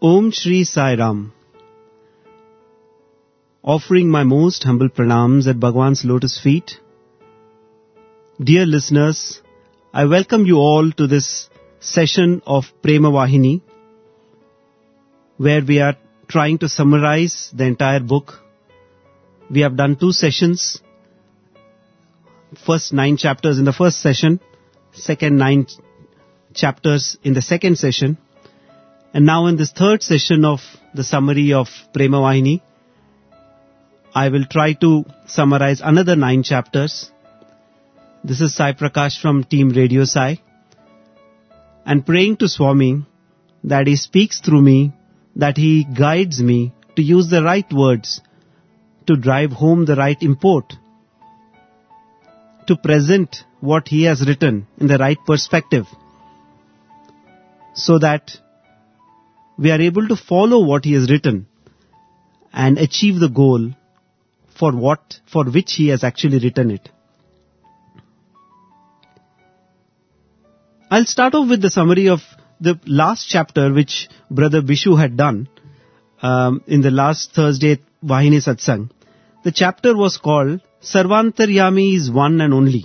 Om Shri Sai Ram. Offering my most humble pranams at Bhagwan's lotus feet. Dear listeners, I welcome you all to this session of Prema Vahini, where we are trying to summarize the entire book. We have done 2 sessions. First 9 chapters in the first session, second 9 chapters in the second session. And now in this third session of the summary of Prema Vahini, I will try to summarize another 9 chapters. This is Sai Prakash from Team Radio Sai, and praying to Swami that he speaks through me, that he guides me to use the right words, to drive home the right import, to present what he has written in the right perspective, so that we are able to follow what he has written and achieve the goal for which he has actually written it. I'll start off with the summary of the last chapter which Brother Bishu had done in the last Thursday Vahini Satsang. The chapter was called Sarvantaryami is One and Only.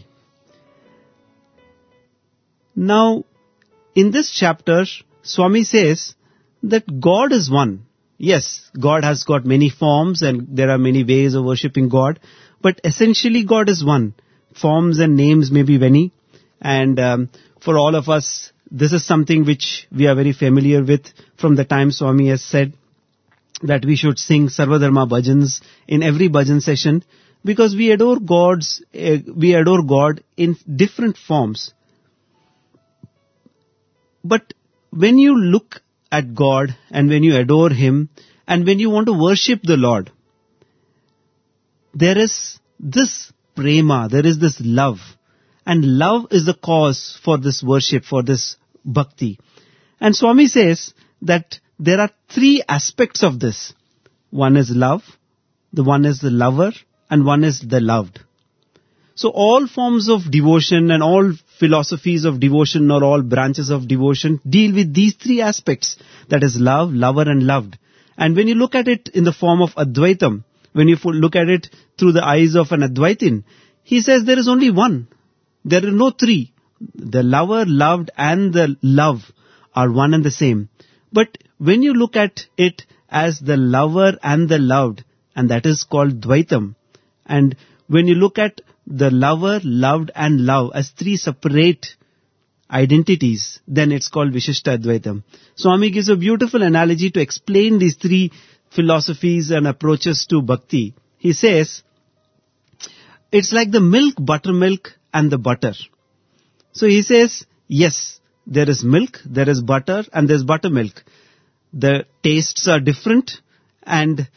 Now, in this chapter, Swami says that God is one. Yes, God has got many forms and there are many ways of worshipping God, but essentially God is one. Forms and names may be many, and for all of us, this is something which we are very familiar with from the time Swami has said that we should sing Sarvadharma bhajans in every bhajan session, because we adore God in different forms. But when you look at God and when you adore Him and when you want to worship the Lord, there is this prema, there is this love. And love is the cause for this worship, for this bhakti. And Swami says that there are 3 aspects of this. One is love, the one is the lover, and one is the loved. So all forms of devotion and all philosophies of devotion or all branches of devotion deal with these 3 aspects. That is love, lover and loved. And when you look at it in the form of Advaitam, when you look at it through the eyes of an Advaitin, he says there is only one. There are no 3. The lover, loved and the love are one and the same. But when you look at it as the lover and the loved, and that is called Dvaitam, and when you look at the lover, loved and love as 3 separate identities, then it's called Vishishta Advaitam. Swami gives a beautiful analogy to explain these 3 philosophies and approaches to bhakti. He says, it's like the milk, buttermilk and the butter. So he says, yes, there is milk, there is butter and there's buttermilk. The tastes are different and,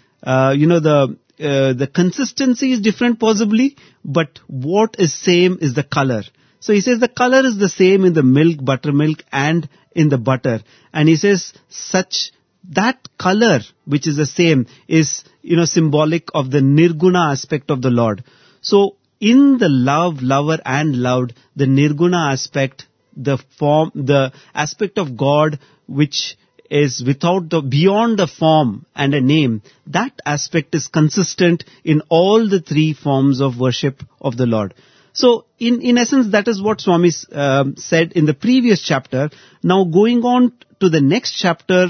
the consistency is different possibly, but what is same is the color. So he says the color is the same in the milk, buttermilk and in the butter. And he says that color which is the same is, symbolic of the nirguna aspect of the Lord. So in the love, lover and loved, the nirguna aspect, the form, the aspect of God which is beyond the form and a name, that aspect is consistent in all the 3 forms of worship of the Lord. So in essence, that is what Swami said in the previous chapter. Now going on to the next chapter,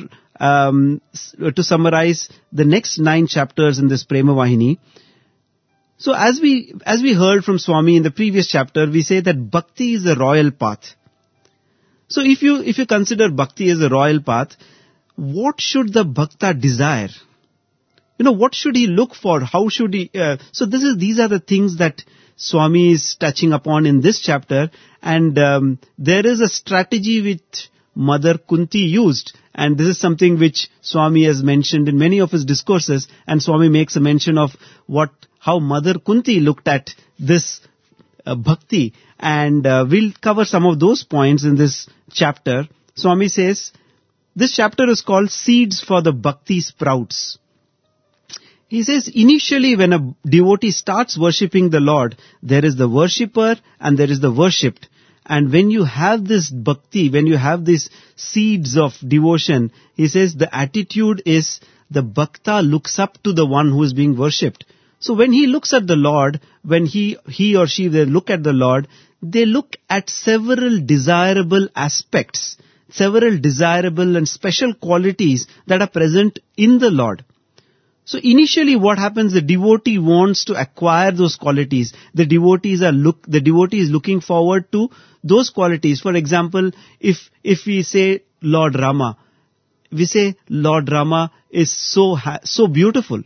to summarize the next 9 chapters in this Prema Vahini. So as we heard from Swami in the previous chapter, we say that bhakti is a royal path. So if you consider bhakti as a royal path, what should the bhakta desire? What should he look for? How should he? So these are the things that Swami is touching upon in this chapter, and there is a strategy which Mother Kunti used, and this is something which Swami has mentioned in many of his discourses, and Swami makes a mention of how Mother Kunti looked at this bhakti, and we'll cover some of those points in this chapter. Swami says, this chapter is called Seeds for the Bhakti Sprouts. He says, initially when a devotee starts worshipping the Lord, there is the worshipper and there is the worshipped. And when you have this bhakti, when you have these seeds of devotion, he says the attitude is the bhakta looks up to the one who is being worshipped. So when he looks at the Lord, when he or she, they look at the Lord, they look at several desirable aspects, several desirable and special qualities that are present in the Lord. So initially what happens, the devotee wants to acquire those qualities. The devotee is looking forward to those qualities. For example, if we say Lord Rama, we say Lord Rama is so beautiful.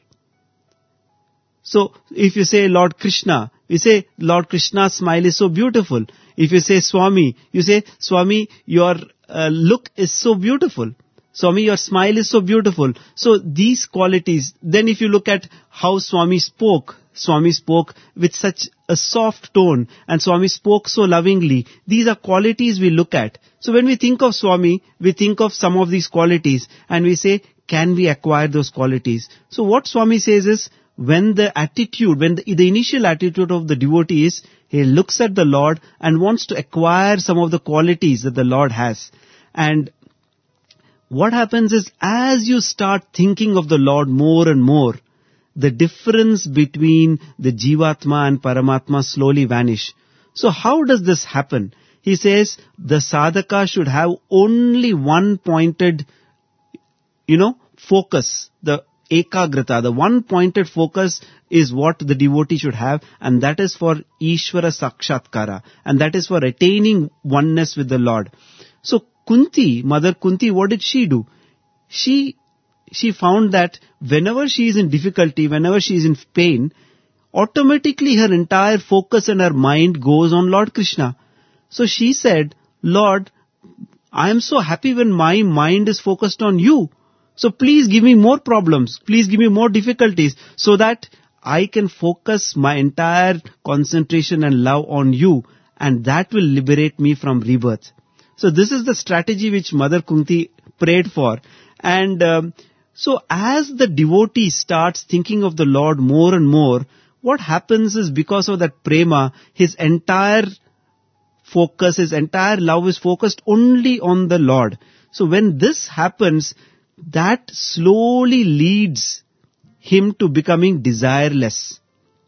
So if you say Lord Krishna, we say Lord Krishna's smile is so beautiful. If you say Swami, you say Swami, your look is so beautiful. Swami, your smile is so beautiful. So these qualities, then if you look at how Swami spoke with such a soft tone, and Swami spoke so lovingly. These are qualities we look at. So when we think of Swami, we think of some of these qualities and we say, can we acquire those qualities? So what Swami says is, when the initial attitude of the devotee is, he looks at the Lord and wants to acquire some of the qualities that the Lord has. And what happens is, as you start thinking of the Lord more and more, the difference between the Jivatma and Paramatma slowly vanish. So how does this happen? He says the sadhaka should have only one pointed, focus, the ekagrata, the one pointed focus is what the devotee should have, and that is for Ishvara Sakshatkara, and that is for attaining oneness with the Lord. So Mother Kunti, what did she do? She found that whenever she is in difficulty, whenever she is in pain, automatically her entire focus and her mind goes on Lord Krishna. So she said, Lord, I am so happy when my mind is focused on you. So please give me more problems. Please give me more difficulties so that I can focus my entire concentration and love on you, and that will liberate me from rebirth. So this is the strategy which Mother Kunti prayed for. And so as the devotee starts thinking of the Lord more and more, what happens is, because of that prema, his entire focus, his entire love is focused only on the Lord. So when this happens, that slowly leads him to becoming desireless.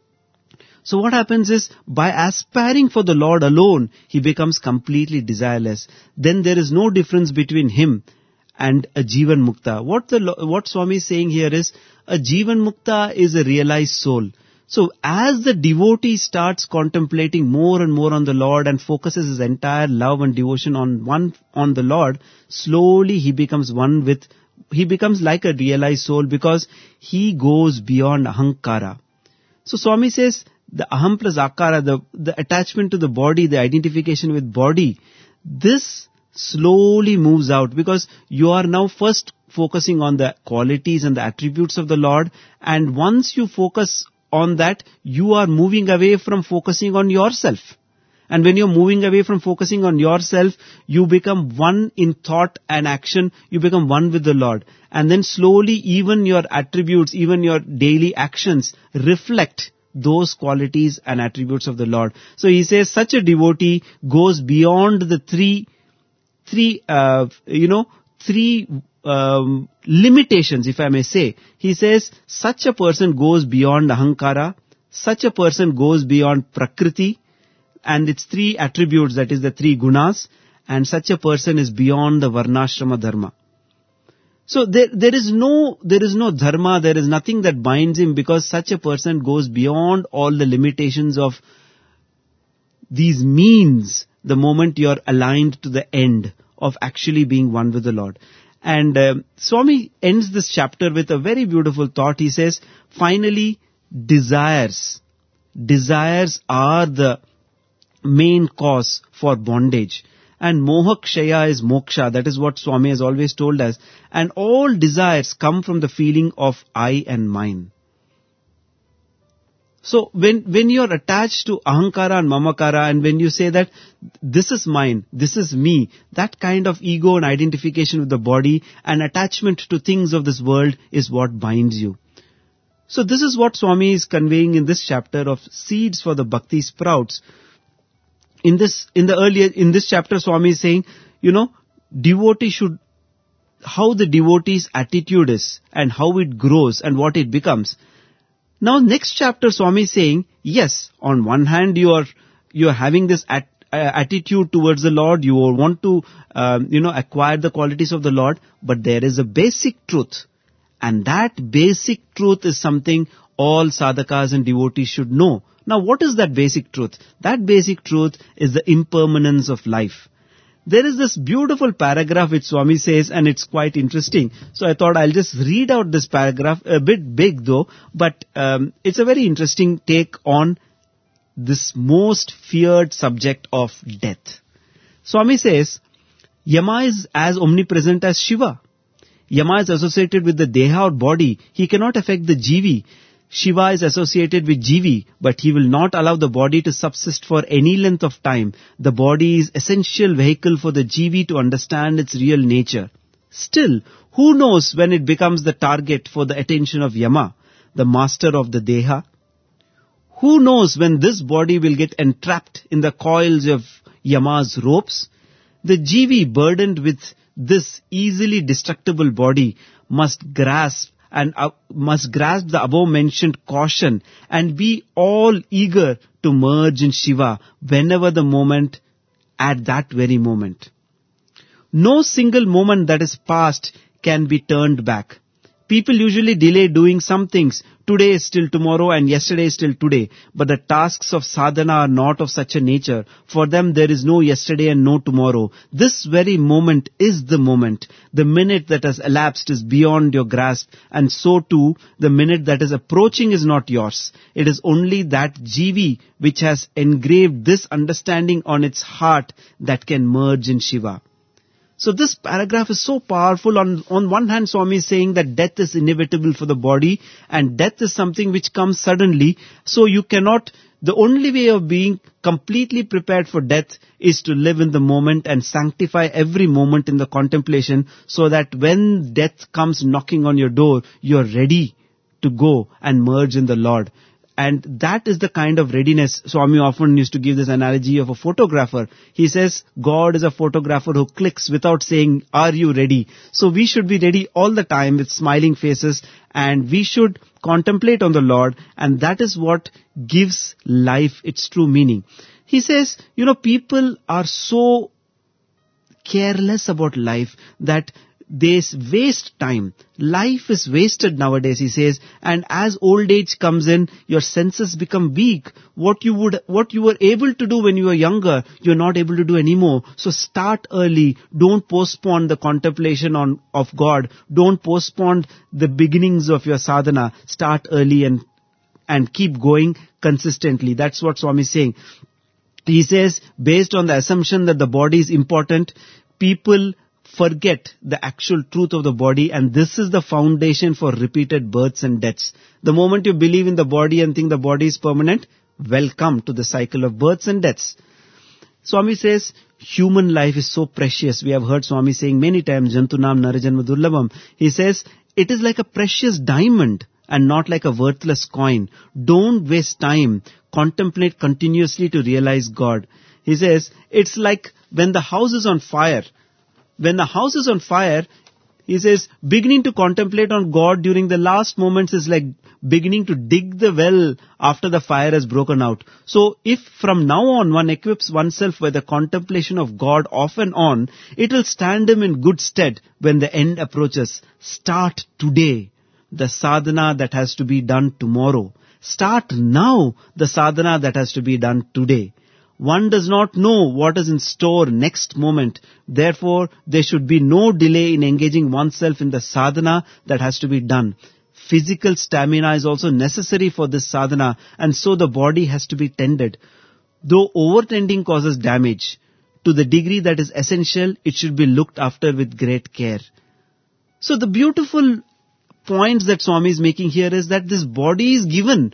So what happens is, by aspiring for the Lord alone, he becomes completely desireless. Then there is no difference between him and a Jivan Mukta. What Swami is saying here is, a Jivan Mukta is a realized soul. So as the devotee starts contemplating more and more on the Lord and focuses his entire love and devotion on the Lord, slowly he becomes like a realized soul, because he goes beyond ahankara. So Swami says, the aham plus akara, the attachment to the body, the identification with body, this slowly moves out, because you are now first focusing on the qualities and the attributes of the Lord, and once you focus on that, you are moving away from focusing on yourself. And when you're moving away from focusing on yourself, you become one in thought and action, you become one with the Lord. And then slowly even your attributes, even your daily actions reflect those qualities and attributes of the Lord. So he says such a devotee goes beyond the three limitations, if I may say. He says such a person goes beyond ahankara, such a person goes beyond prakriti and its three attributes, that is the three gunas, and such a person is beyond the varnashrama dharma. So there is no dharma, there is nothing that binds him, because such a person goes beyond all the limitations of these means the moment you are aligned to the end of actually being one with the Lord. And Swami ends this chapter with a very beautiful thought. He says, finally, desires are the main cause for bondage. And moha kshaya is moksha. That is what Swami has always told us. And all desires come from the feeling of I and mine. So when you are attached to ahankara and mamakara, and when you say that this is mine, this is me, that kind of ego and identification with the body and attachment to things of this world is what binds you. So this is what Swami is conveying in this chapter of seeds for the bhakti sprouts. in this chapter, Swami is saying, devotee should, how the devotee's attitude is and how it grows and what it becomes. Now, next chapter, Swami is saying, yes, on one hand, you are having this attitude towards the Lord, you want to, acquire the qualities of the Lord, but there is a basic truth. And that basic truth is something all sadhakas and devotees should know. Now, what is that basic truth? That basic truth is the impermanence of life. There is this beautiful paragraph which Swami says, and it's quite interesting. So I thought I'll just read out this paragraph, a bit big though, but it's a very interesting take on this most feared subject of death. Swami says, Yama is as omnipresent as Shiva. Yama is associated with the Deha or body. He cannot affect the Jivi. Shiva is associated with Jivi, but he will not allow the body to subsist for any length of time. The body is essential vehicle for the Jivi to understand its real nature. Still, who knows when it becomes the target for the attention of Yama, the master of the Deha? Who knows when this body will get entrapped in the coils of Yama's ropes? The Jivi burdened with this easily destructible body must grasp the above mentioned caution and be all eager to merge in Shiva whenever the moment, at that very moment. No single moment that is past can be turned back. People usually delay doing some things. Today is still tomorrow and yesterday is still today. But the tasks of sadhana are not of such a nature. For them there is no yesterday and no tomorrow. This very moment is the moment. The minute that has elapsed is beyond your grasp. And so too, the minute that is approaching is not yours. It is only that Jivi which has engraved this understanding on its heart that can merge in Shiva. So this paragraph is so powerful. On one hand, Swami is saying that death is inevitable for the body and death is something which comes suddenly. So you cannot, the only way of being completely prepared for death is to live in the moment and sanctify every moment in the contemplation so that when death comes knocking on your door, you are ready to go and merge in the Lord. And that is the kind of readiness. Swami often used to give this analogy of a photographer. He says, God is a photographer who clicks without saying, are you ready? So we should be ready all the time with smiling faces and we should contemplate on the Lord, and that is what gives life its true meaning. He says, people are so careless about life that they waste time. Life is wasted nowadays, he says, and as old age comes in, your senses become weak. What you were able to do when you were younger, you're not able to do anymore. So start early. Don't postpone the contemplation of God. Don't postpone the beginnings of your sadhana. Start early and keep going consistently. That's what Swami is saying. He says, based on the assumption that the body is important, people forget the actual truth of the body, and this is the foundation for repeated births and deaths. The moment you believe in the body and think the body is permanent, welcome to the cycle of births and deaths. Swami says, human life is so precious. We have heard Swami saying many times, Jantunam Narajanma Durlabham. He says, it is like a precious diamond and not like a worthless coin. Don't waste time. Contemplate continuously to realize God. He says, it's like when the house is on fire. When the house is on fire, he says, beginning to contemplate on God during the last moments is like beginning to dig the well after the fire has broken out. So if from now on one equips oneself with the contemplation of God off and on, it will stand him in good stead when the end approaches. Start today the sadhana that has to be done tomorrow. Start now the sadhana that has to be done today. One does not know what is in store next moment. Therefore, there should be no delay in engaging oneself in the sadhana that has to be done. Physical stamina is also necessary for this sadhana, and so the body has to be tended. Though overtending causes damage, to the degree that is essential, it should be looked after with great care. So the beautiful points that Swami is making here is that this body is given.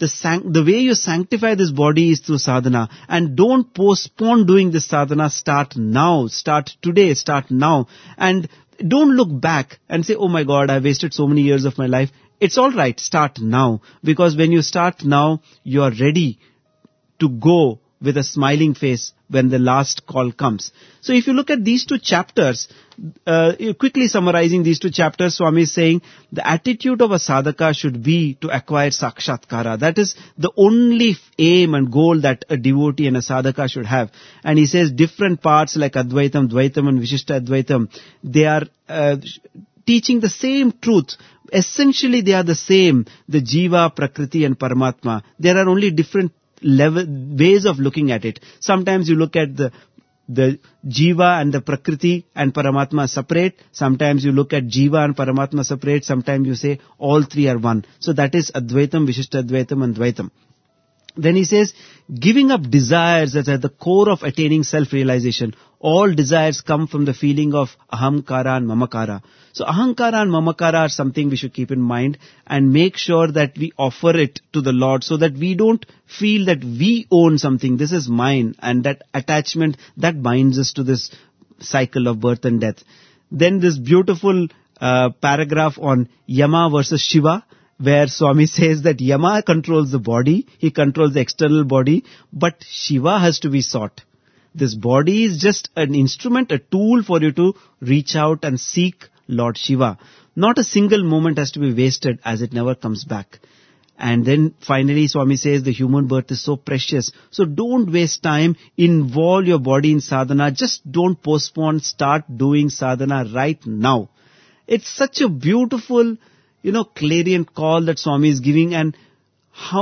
The way you sanctify this body is through sadhana. And don't postpone doing this sadhana. Start now. Start today. Start now. And don't look back and say, oh my God, I wasted so many years of my life. It's alright. Start now. Because when you start now, you are ready to go with a smiling face when the last call comes. So if you look at these two chapters, quickly summarizing these two chapters, Swami is saying the attitude of a sadhaka should be to acquire sakshatkara. That is the only aim and goal that a devotee and a sadhaka should have. And he says different parts like Advaitam, Dvaitam and Vishishta Advaitam, they are teaching the same truth. Essentially they are the same, the Jiva, Prakriti and Paramatma. There are only different ways of looking at it. Sometimes you look at the Jiva and the Prakriti and Paramatma separate. Sometimes you look at Jiva and Paramatma separate. Sometimes you say all three are one. So that is Advaitam, Vishishtadvaitam and Dvaitam. Then he says, giving up desires that's at the core of attaining self-realization. All desires come from the feeling of ahamkara and mamakara. So ahankara and mamakara are something we should keep in mind and make sure that we offer it to the Lord so that we don't feel that we own something. This is mine, and that attachment that binds us to this cycle of birth and death. Then this beautiful paragraph on Yama versus Shiva, where Swami says that Yama controls the body, he controls the external body, but Shiva has to be sought. This body is just an instrument, a tool for you to reach out and seek Lord Shiva. Not a single moment has to be wasted, as it never comes back. And then finally Swami says the human birth is so precious. So don't waste time, involve your body in sadhana, just don't postpone, start doing sadhana right now. It's such a beautiful, clarion call that Swami is giving, and how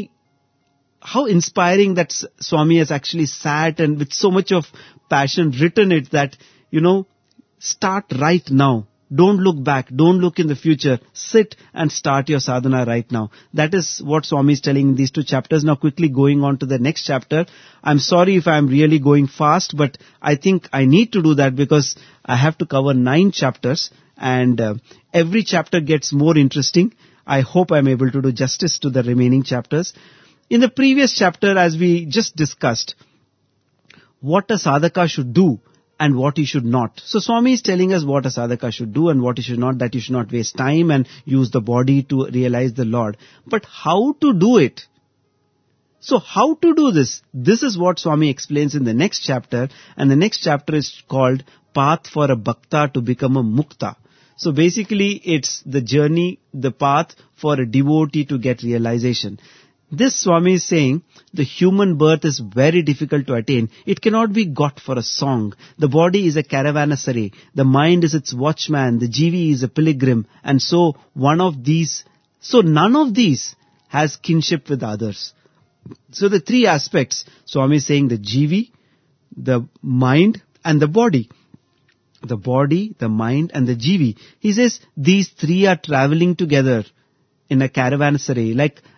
inspiring that Swami has actually sat and with so much of passion written it that, start right now. Don't look back. Don't look in the future. Sit and start your sadhana right now. That is what Swami is telling in these two chapters. Now quickly going on to the next chapter. I'm sorry if I'm really going fast, but I think I need to do that because I have to cover 9 chapters and every chapter gets more interesting. I hope I'm able to do justice to the remaining chapters. In the previous chapter, as we just discussed, what a sadhaka should do and what he should not. So Swami is telling us what a sadhaka should do and what he should not, that he should not waste time and use the body to realize the Lord. But how to do it? So how to do this? This is what Swami explains in the next chapter, and the next chapter is called Path for a Bhakta to Become a Mukta. So basically it's the journey, the path for a devotee to get realization. This Swami is saying the human birth is very difficult to attain. It cannot be got for a song. The body is a caravanserai. The mind is its watchman. The jivi is a pilgrim. And so none of these has kinship with others. So the 3 aspects, Swami is saying the jivi, the mind and the body. The body, the mind and the jivi. He says these 3 are traveling together in a caravanserai,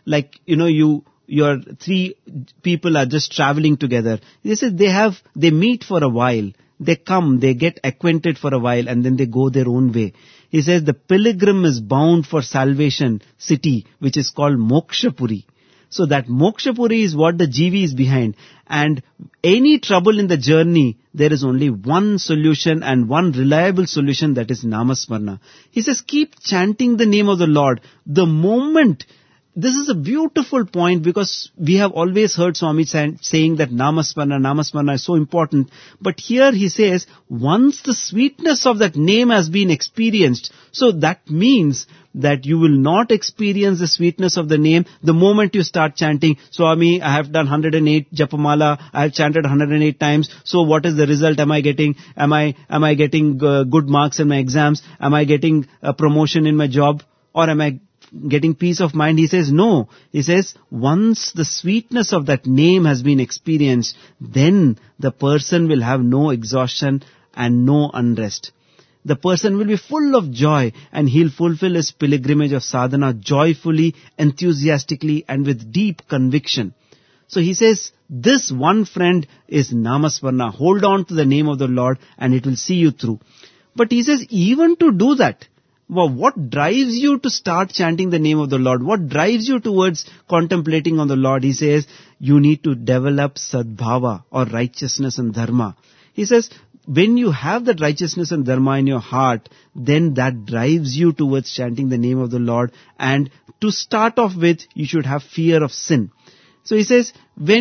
your 3 people are just traveling together. They say they meet for a while, they come, they get acquainted for a while, and then they go their own way. He says the pilgrim is bound for salvation city, which is called Mokshapuri. So that Mokshapuri is what the jivi is behind. And any trouble in the journey, there is only one solution and one reliable solution, that is Namasmarna. He says, keep chanting the name of the Lord. The moment, this is a beautiful point because we have always heard Swami saying that Namasmarna is so important. But here he says, once the sweetness of that name has been experienced, so that means that you will not experience the sweetness of the name the moment you start chanting, Swami, I have done 108 Japamala, I have chanted 108 times, so what is the result am I getting? Am I getting good marks in my exams? Am I getting a promotion in my job? Or am I getting peace of mind? He says, no. He says, once the sweetness of that name has been experienced, then the person will have no exhaustion and no unrest. The person will be full of joy and he'll fulfill his pilgrimage of sadhana joyfully, enthusiastically and with deep conviction. So he says, this one friend is Namasvarna. Hold on to the name of the Lord and it will see you through. But he says, even to do that, well, what drives you to start chanting the name of the Lord? What drives you towards contemplating on the Lord? He says, you need to develop sadbhava or righteousness and dharma. He says, when you have that righteousness and dharma in your heart, then that drives you towards chanting the name of the Lord. And to start off with, you should have fear of sin. So he says, when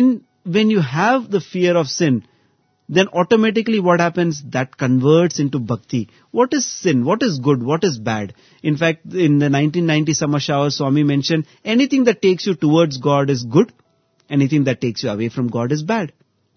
when you have the fear of sin, then automatically what happens? That converts into bhakti. What is sin? What is good? What is bad? In fact, in the 1990 Summer Shower, Swami mentioned, anything that takes you towards God is good. Anything that takes you away from God is bad.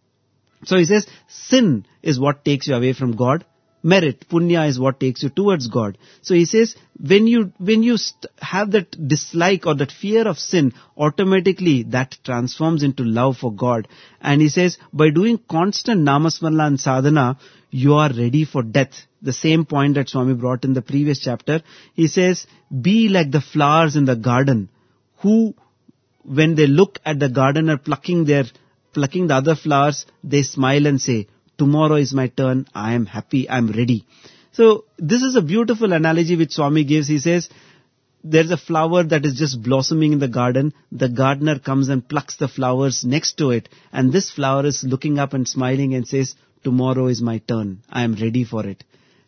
So he says, sin is what takes you away from God. Merit, punya, is what takes you towards God. So he says, when you have that dislike or that fear of sin, automatically that transforms into love for God. And he says, by doing constant namasmrana and sadhana, you are ready for death. The same point that Swami brought in the previous chapter. He says, be like the flowers in the garden, who, when they look at the gardener plucking the other flowers, they smile and say, tomorrow is my turn, I am happy, I am ready. So this is a beautiful analogy which Swami gives. He says, there's a flower that is just blossoming in the garden. The gardener comes and plucks the flowers next to it. And this flower is looking up and smiling and says, tomorrow is my turn, I am ready for it.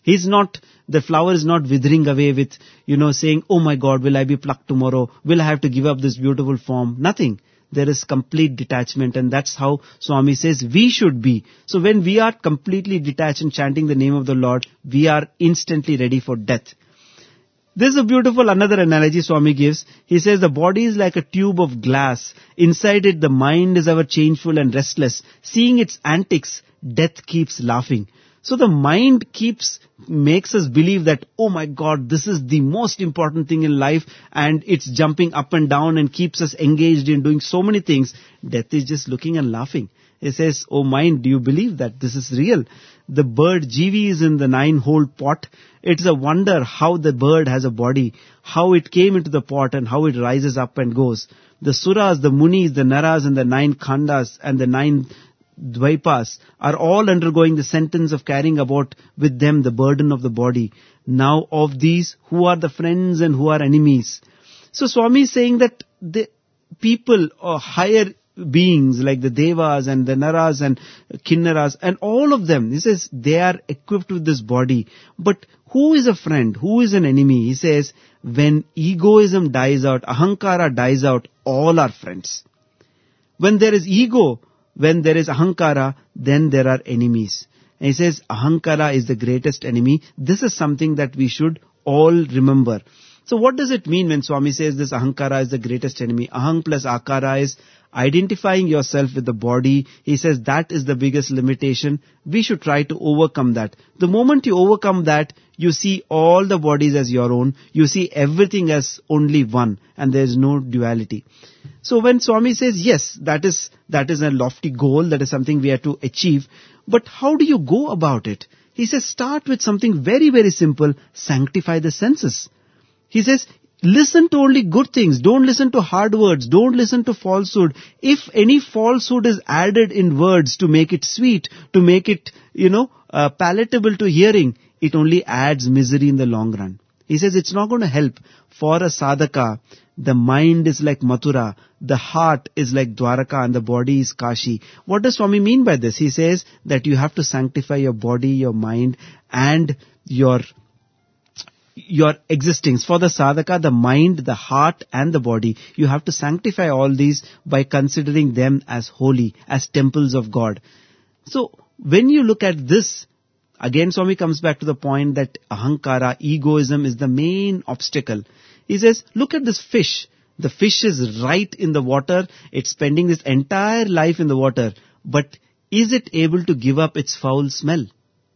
The flower is not withering away with, saying, oh my God, will I be plucked tomorrow? Will I have to give up this beautiful form? Nothing. There is complete detachment, and that's how Swami says we should be. So when we are completely detached and chanting the name of the Lord, we are instantly ready for death. This is a beautiful another analogy Swami gives. He says the body is like a tube of glass. Inside it, the mind is ever changeful and restless. Seeing its antics, death keeps laughing. So the mind makes us believe that, oh my God, this is the most important thing in life, and it's jumping up and down and keeps us engaged in doing so many things. Death is just looking and laughing. He says, oh mind, do you believe that this is real? The bird Jivi is in the 9-hole pot. It's a wonder how the bird has a body, how it came into the pot and how it rises up and goes. The Suras, the Munis, the Naras and the 9 Khandas and the 9 Dvaipas are all undergoing the sentence of carrying about with them the burden of the body. Now of these, who are the friends and who are enemies? So Swami is saying that the people or higher beings like the Devas and the Naras and Kinnaras and all of them, he says they are equipped with this body. But who is a friend? Who is an enemy? He says when egoism dies out, ahankara dies out, all are friends. When there is ego, when there is ahankara, then there are enemies. And he says ahankara is the greatest enemy. This is something that we should all remember. So what does it mean when Swami says this ahankara is the greatest enemy? Ahang plus akara is identifying yourself with the body. He says that is the biggest limitation. We should try to overcome that. The moment you overcome that, you see all the bodies as your own. You see everything as only one, and there is no duality. So when Swami says, yes, that is a lofty goal, that is something we have to achieve, but how do you go about it? He says, start with something very, very simple, sanctify the senses. He says, listen to only good things, don't listen to hard words, don't listen to falsehood. If any falsehood is added in words to make it sweet, to make it, palatable to hearing, it only adds misery in the long run. He says it's not going to help. For a sadhaka, the mind is like Mathura, the heart is like Dwaraka, and the body is Kashi. What does Swami mean by this? He says that you have to sanctify your body, your mind, and your existence. For the sadhaka, the mind, the heart, and the body, you have to sanctify all these by considering them as holy, as temples of God. So when you look at this, again Swami comes back to the point that ahankara, egoism, is the main obstacle. He says, look at this fish. The fish is right in the water. It's spending its entire life in the water. But is it able to give up its foul smell?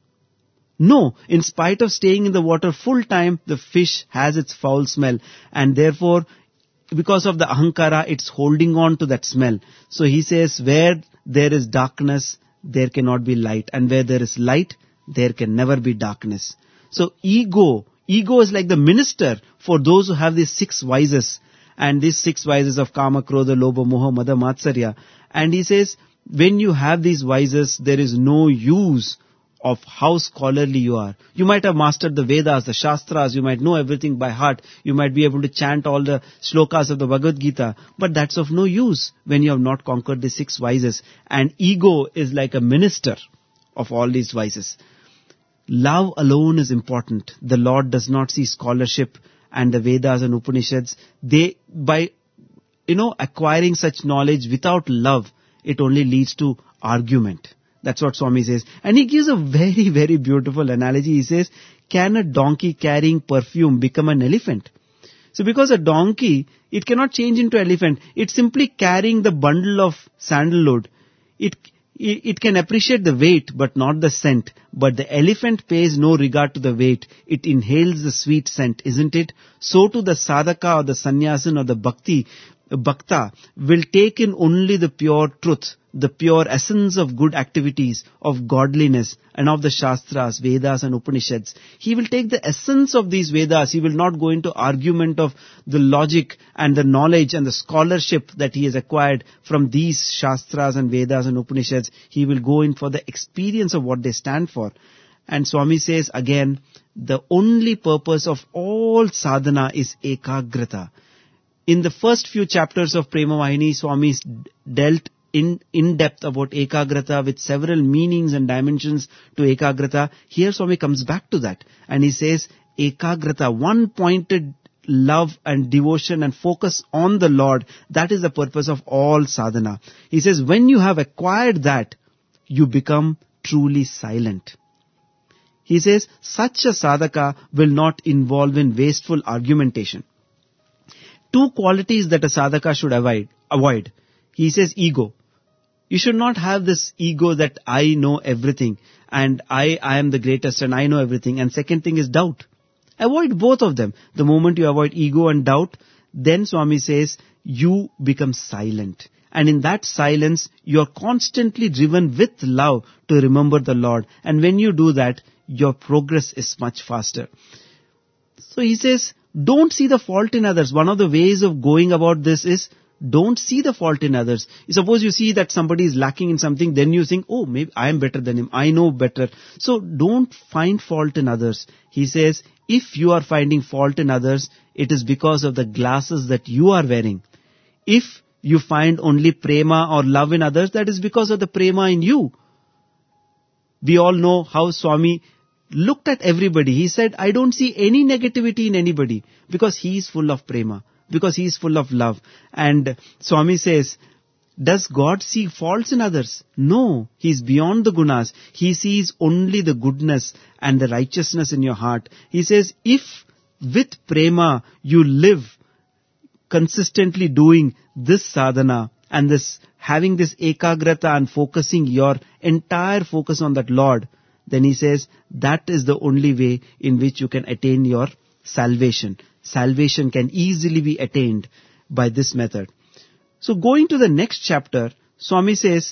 No. In spite of staying in the water full time, the fish has its foul smell. And therefore, because of the ahankara, it's holding on to that smell. So he says, where there is darkness, there cannot be light. And where there is light, there can never be darkness. So ego is like the minister for those who have these 6 vices. And these 6 vices of kama, krodha, lobha, moha, mada, matsarya. And he says, when you have these vices, there is no use of how scholarly you are. You might have mastered the Vedas, the Shastras, you might know everything by heart, you might be able to chant all the shlokas of the Bhagavad Gita, but that's of no use when you have not conquered the 6 vices. And ego is like a minister of all these vices. Love alone is important. The Lord does not see scholarship and the Vedas and Upanishads. By acquiring such knowledge without love, it only leads to argument. That's what Swami says. And he gives a very, very beautiful analogy. He says, can a donkey carrying perfume become an elephant? So because a donkey, it cannot change into elephant. It's simply carrying the bundle of sandalwood. It can appreciate the weight but not the scent. But the elephant pays no regard to the weight. It inhales the sweet scent, isn't it? So too the sadhaka or the sannyasin or the bhakta will take in only the pure truth, the pure essence of good activities, of godliness and of the Shastras, Vedas and Upanishads. He will take the essence of these Vedas. He will not go into argument of the logic and the knowledge and the scholarship that he has acquired from these Shastras and Vedas and Upanishads. He will go in for the experience of what they stand for. And Swami says again, the only purpose of all sadhana is ekagrata. In the first few chapters of Prema Vahini, Swami dealt in depth about ekagrata with several meanings and dimensions to ekagrata. Here Swami comes back to that and he says ekagrata, one-pointed love and devotion and focus on the Lord, that is the purpose of all sadhana. He says when you have acquired that, you become truly silent. He says such a sadhaka will not involve in wasteful argumentation. Two qualities that a sadhaka should avoid. He says ego. You should not have this ego that I know everything and I am the greatest and I know everything. And second thing is doubt. Avoid both of them. The moment you avoid ego and doubt, then Swami says you become silent. And in that silence, you are constantly driven with love to remember the Lord. And when you do that, your progress is much faster. So he says, don't see the fault in others. One of the ways of going about this is don't see the fault in others. Suppose you see that somebody is lacking in something, then you think, oh, maybe I am better than him. I know better. So don't find fault in others. He says, if you are finding fault in others, it is because of the glasses that you are wearing. If you find only prema or love in others, that is because of the prema in you. We all know how Swami looked at everybody. He said, I don't see any negativity in anybody because he is full of prema, because he is full of love. And Swami says, does God see faults in others? No, he is beyond the gunas. He sees only the goodness and the righteousness in your heart. He says, if with prema you live consistently doing this sadhana and this having this ekagrata and focusing your entire focus on that Lord, then he says that is the only way in which you can attain your salvation. Salvation can easily be attained by this method. So going to the next chapter, Swami says,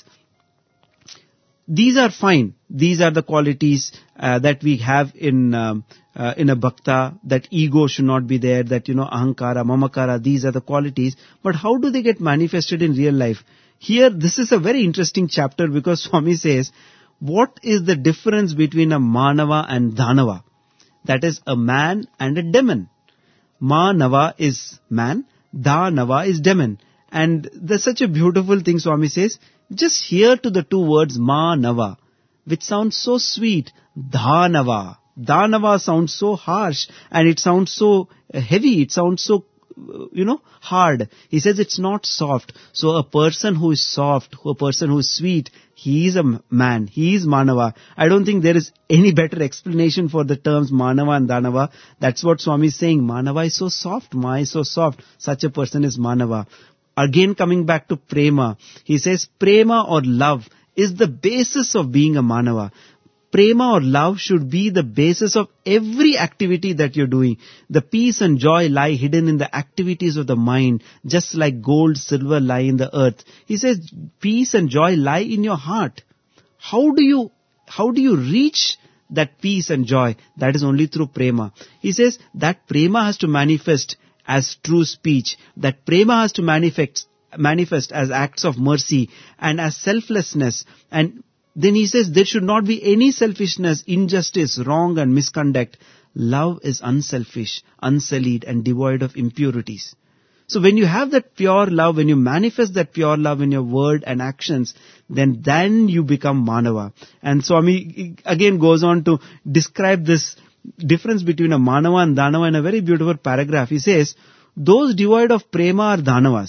these are fine. These are the qualities that we have in a bhakta, that ego should not be there, that, ahankara, mamakara, these are the qualities. But how do they get manifested in real life? Here, this is a very interesting chapter because Swami says, what is the difference between a manava and dhanava? That is a man and a demon. Manava is man, dhanava is demon. And there's such a beautiful thing Swami says, just hear to the two words manava, which sounds so sweet, dhanava. Dhanava sounds so harsh and it sounds so heavy, it sounds so, hard. He says it's not soft. So a person who is soft, a person who is sweet, he is a man, he is manava. I don't think there is any better explanation for the terms manava and dhanava. That's what Swami is saying. Manava is so soft, ma is so soft. Such a person is manava. Again coming back to prema, he says prema or love is the basis of being a manava. Prema or love should be the basis of every activity that you're doing. The peace and joy lie hidden in the activities of the mind, just like gold, silver lie in the earth. He says peace and joy lie in your heart. How do you reach that peace and joy? That is only through prema. He says that prema has to manifest as true speech. That prema has to manifest as acts of mercy and as selflessness. And then he says there should not be any selfishness, injustice, wrong and misconduct. Love is unselfish, unsullied and devoid of impurities. So when you have that pure love, when you manifest that pure love in your word and actions, then you become manava. And Swami again goes on to describe this difference between a manava and dhanava in a very beautiful paragraph. He says, those devoid of prema are dhanavas.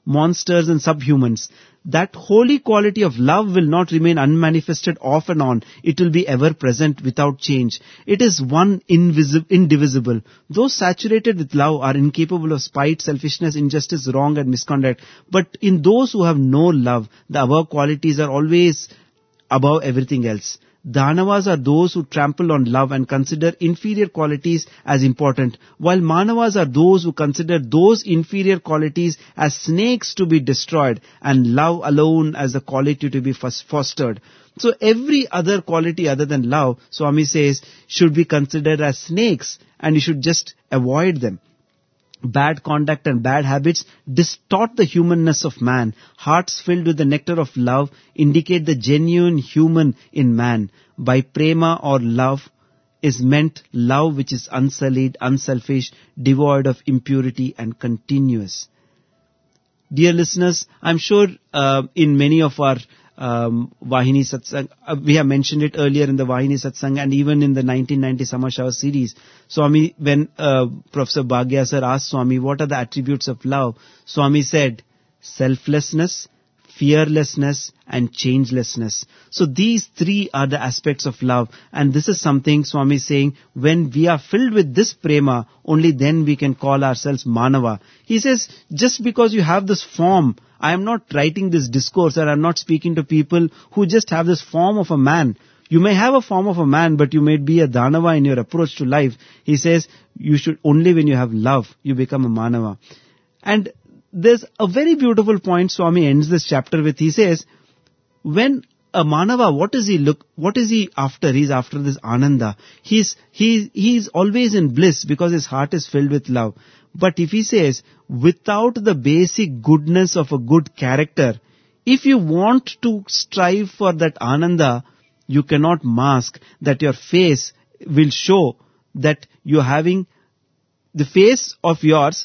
monsters and subhumans. That holy quality of love will not remain unmanifested off and on. It will be ever present without change. It is one indivisible. Those saturated with love are incapable of spite, selfishness, injustice, wrong and misconduct. But in those who have no love, the above qualities are always above everything else. Danavas are those who trample on love and consider inferior qualities as important, while Manavas are those who consider those inferior qualities as snakes to be destroyed and love alone as the quality to be fostered. So every other quality other than love, Swami says, should be considered as snakes and you should just avoid them. Bad conduct and bad habits distort the humanness of man. Hearts filled with the nectar of love indicate the genuine human in man. By prema or love is meant love which is unsullied, unselfish, devoid of impurity and continuous. Dear listeners, I'm sure in many of our Vahini Satsang, we have mentioned it earlier in the Vahini Satsang and even in the 1990 Samashava series. Swami, when Professor Bhagya sir asked Swami, what are the attributes of love? Swami said, selflessness, fearlessness and changelessness. So these three are the aspects of love. And this is something Swami is saying, when we are filled with this prema, only then we can call ourselves Manava. He says, just because you have this form, I am not writing this discourse and I am not speaking to people who just have this form of a man. You may have a form of a man, but you may be a Danava in your approach to life. He says, you should only when you have love, you become a Manava. And there's a very beautiful point Swami ends this chapter with. He says, when a Manava, what is he after? He's after this Ananda. He's always in bliss because his heart is filled with love. But if he says, without the basic goodness of a good character, if you want to strive for that Ananda, you cannot mask that your face will show that you're having, the face of yours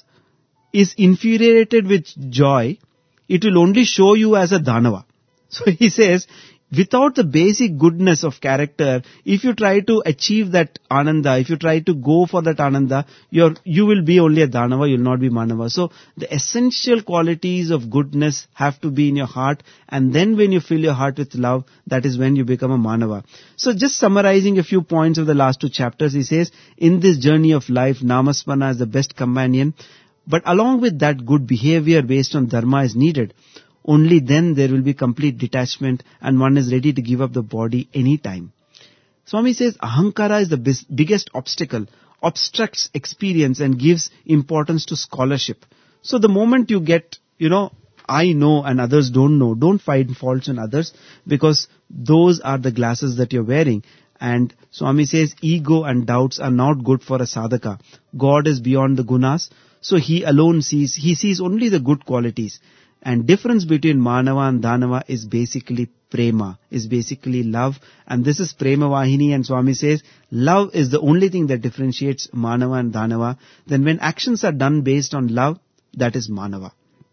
is infuriated with joy. It will only show you as a Danava. So he says, without the basic goodness of character, if you try to achieve that Ananda, if you try to go for that Ananda, you will be only a Danava, you will not be Manava. So the essential qualities of goodness have to be in your heart, and then when you fill your heart with love, that is when you become a Manava. So just summarizing a few points of the last two chapters, he says, in this journey of life, Namasmana is the best companion, but along with that, good behavior based on Dharma is needed. Only then there will be complete detachment and one is ready to give up the body anytime. Swami says Ahankara is the biggest obstacle, obstructs experience and gives importance to scholarship. So the moment you get, I know and others don't know, don't find faults in others because those are the glasses that you're wearing. And Swami says ego and doubts are not good for a sadhaka. God is beyond the gunas, so he alone sees only the good qualities. And difference between Manava and Danava is basically prema, is basically love. And this is Prema Vahini, and Swami says, love is the only thing that differentiates Manava and Danava. Then when actions are done based on love, that is Manava.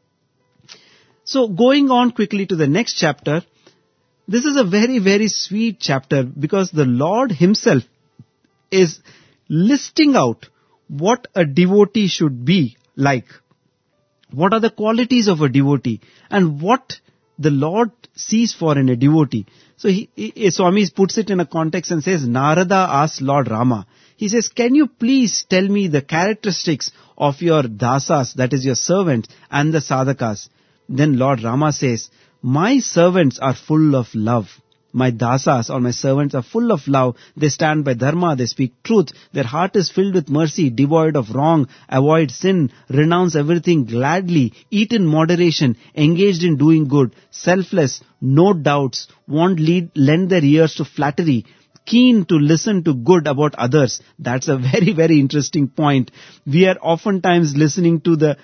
So going on quickly to the next chapter, this is a very, very sweet chapter because the Lord himself is listing out what a devotee should be like. What are the qualities of a devotee and what the Lord sees for in a devotee? So Swami puts it in a context and says, Narada asked Lord Rama, he says, can you please tell me the characteristics of your dasas, that is your servants, and the sadhakas? Then Lord Rama says, my servants are full of love. My dasas or my servants are full of love. They stand by dharma, they speak truth. Their heart is filled with mercy, devoid of wrong, avoid sin, renounce everything gladly, eat in moderation, engaged in doing good, selfless, no doubts, won't lend their ears to flattery, keen to listen to good about others. That's a very, very interesting point. We are oftentimes listening to the,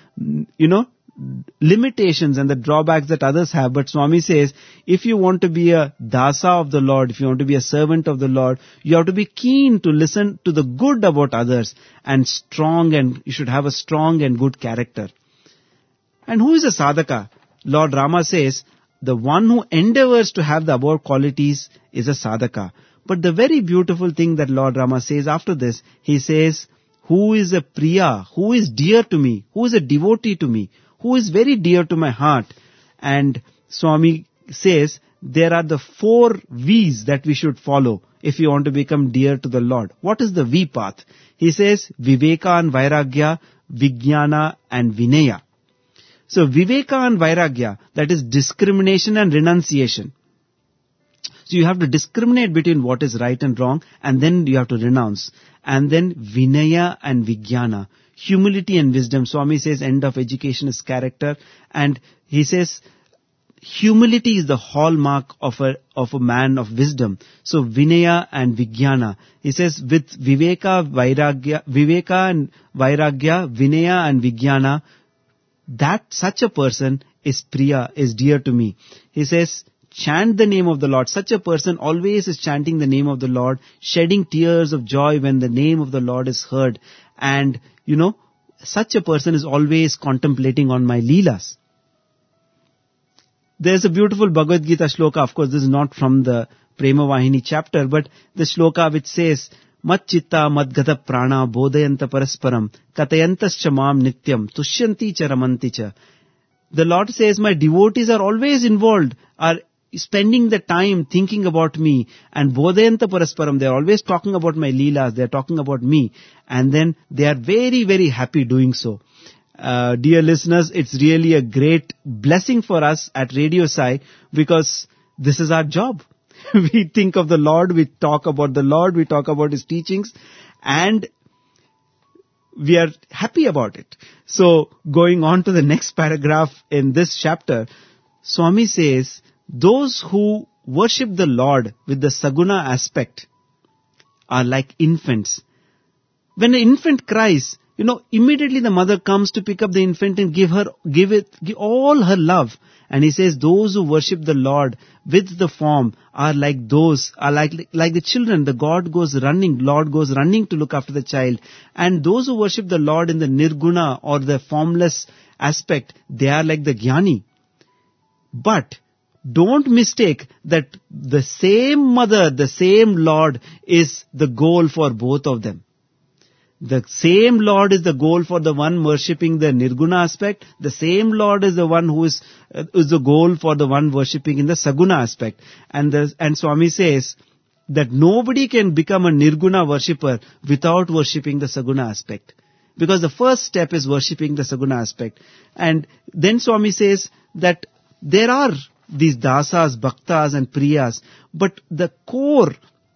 limitations and the drawbacks that others have. But Swami says, if you want to be a dasa of the Lord, if you want to be a servant of the Lord, you have to be keen to listen to the good about others and you should have a strong and good character. And who is a sadhaka? Lord Rama says, the one who endeavors to have the above qualities is a sadhaka. But the very beautiful thing that Lord Rama says after this, he says, who is a priya, who is dear to me, who is a devotee to me, who is very dear to my heart. And Swami says there are the 4 V's that we should follow if you want to become dear to the Lord. What is the V path? He says Viveka and Vairagya, Vijnana and Vinaya. So Viveka and Vairagya, that is discrimination and renunciation. So you have to discriminate between what is right and wrong, and then you have to renounce. And then Vinaya and Vijnana, humility and wisdom. Swami says end of education is character, and he says humility is the hallmark of a man of wisdom. So Vinaya and Vijnana. He says with Viveka and Vairagya, Vinaya and Vijnana, that such a person is Priya, is dear to me. He says, chant the name of the Lord. Such a person always is chanting the name of the Lord, shedding tears of joy when the name of the Lord is heard. And, such a person is always contemplating on my Leelas. There's a beautiful Bhagavad Gita shloka. Of course, this is not from the Prema Vahini chapter, but the shloka which says, Mat chitta mad gata prana bodhayanta parasparam katayantascha mam nityam tushyanti cha ramanti cha. The Lord says, my devotees are always involved, are spending the time thinking about me, and bodhayanta parasparam, they are always talking about my leelas, they are talking about me, and then they are very, very happy doing so. Dear listeners, it's really a great blessing for us at Radio Sai, because this is our job. We think of the Lord, we talk about the Lord, we talk about His teachings, and we are happy about it. So, going on to the next paragraph in this chapter, Swami says, those who worship the Lord with the Saguna aspect are like infants. When an infant cries, immediately the mother comes to pick up the infant and give all her love. And he says, those who worship the Lord with the form are like the children. The Lord goes running to look after the child. And those who worship the Lord in the Nirguna or the formless aspect, they are like the Jnani. But don't mistake that the same mother, the same Lord is the goal for both of them. The same Lord is the goal for the one worshipping the Nirguna aspect. The same Lord is the one who is the goal for the one worshipping in the Saguna aspect. And Swami says that nobody can become a Nirguna worshipper without worshipping the Saguna aspect. Because the first step is worshipping the Saguna aspect. And then Swami says that there are these dasas, bhaktas and priyas, but the core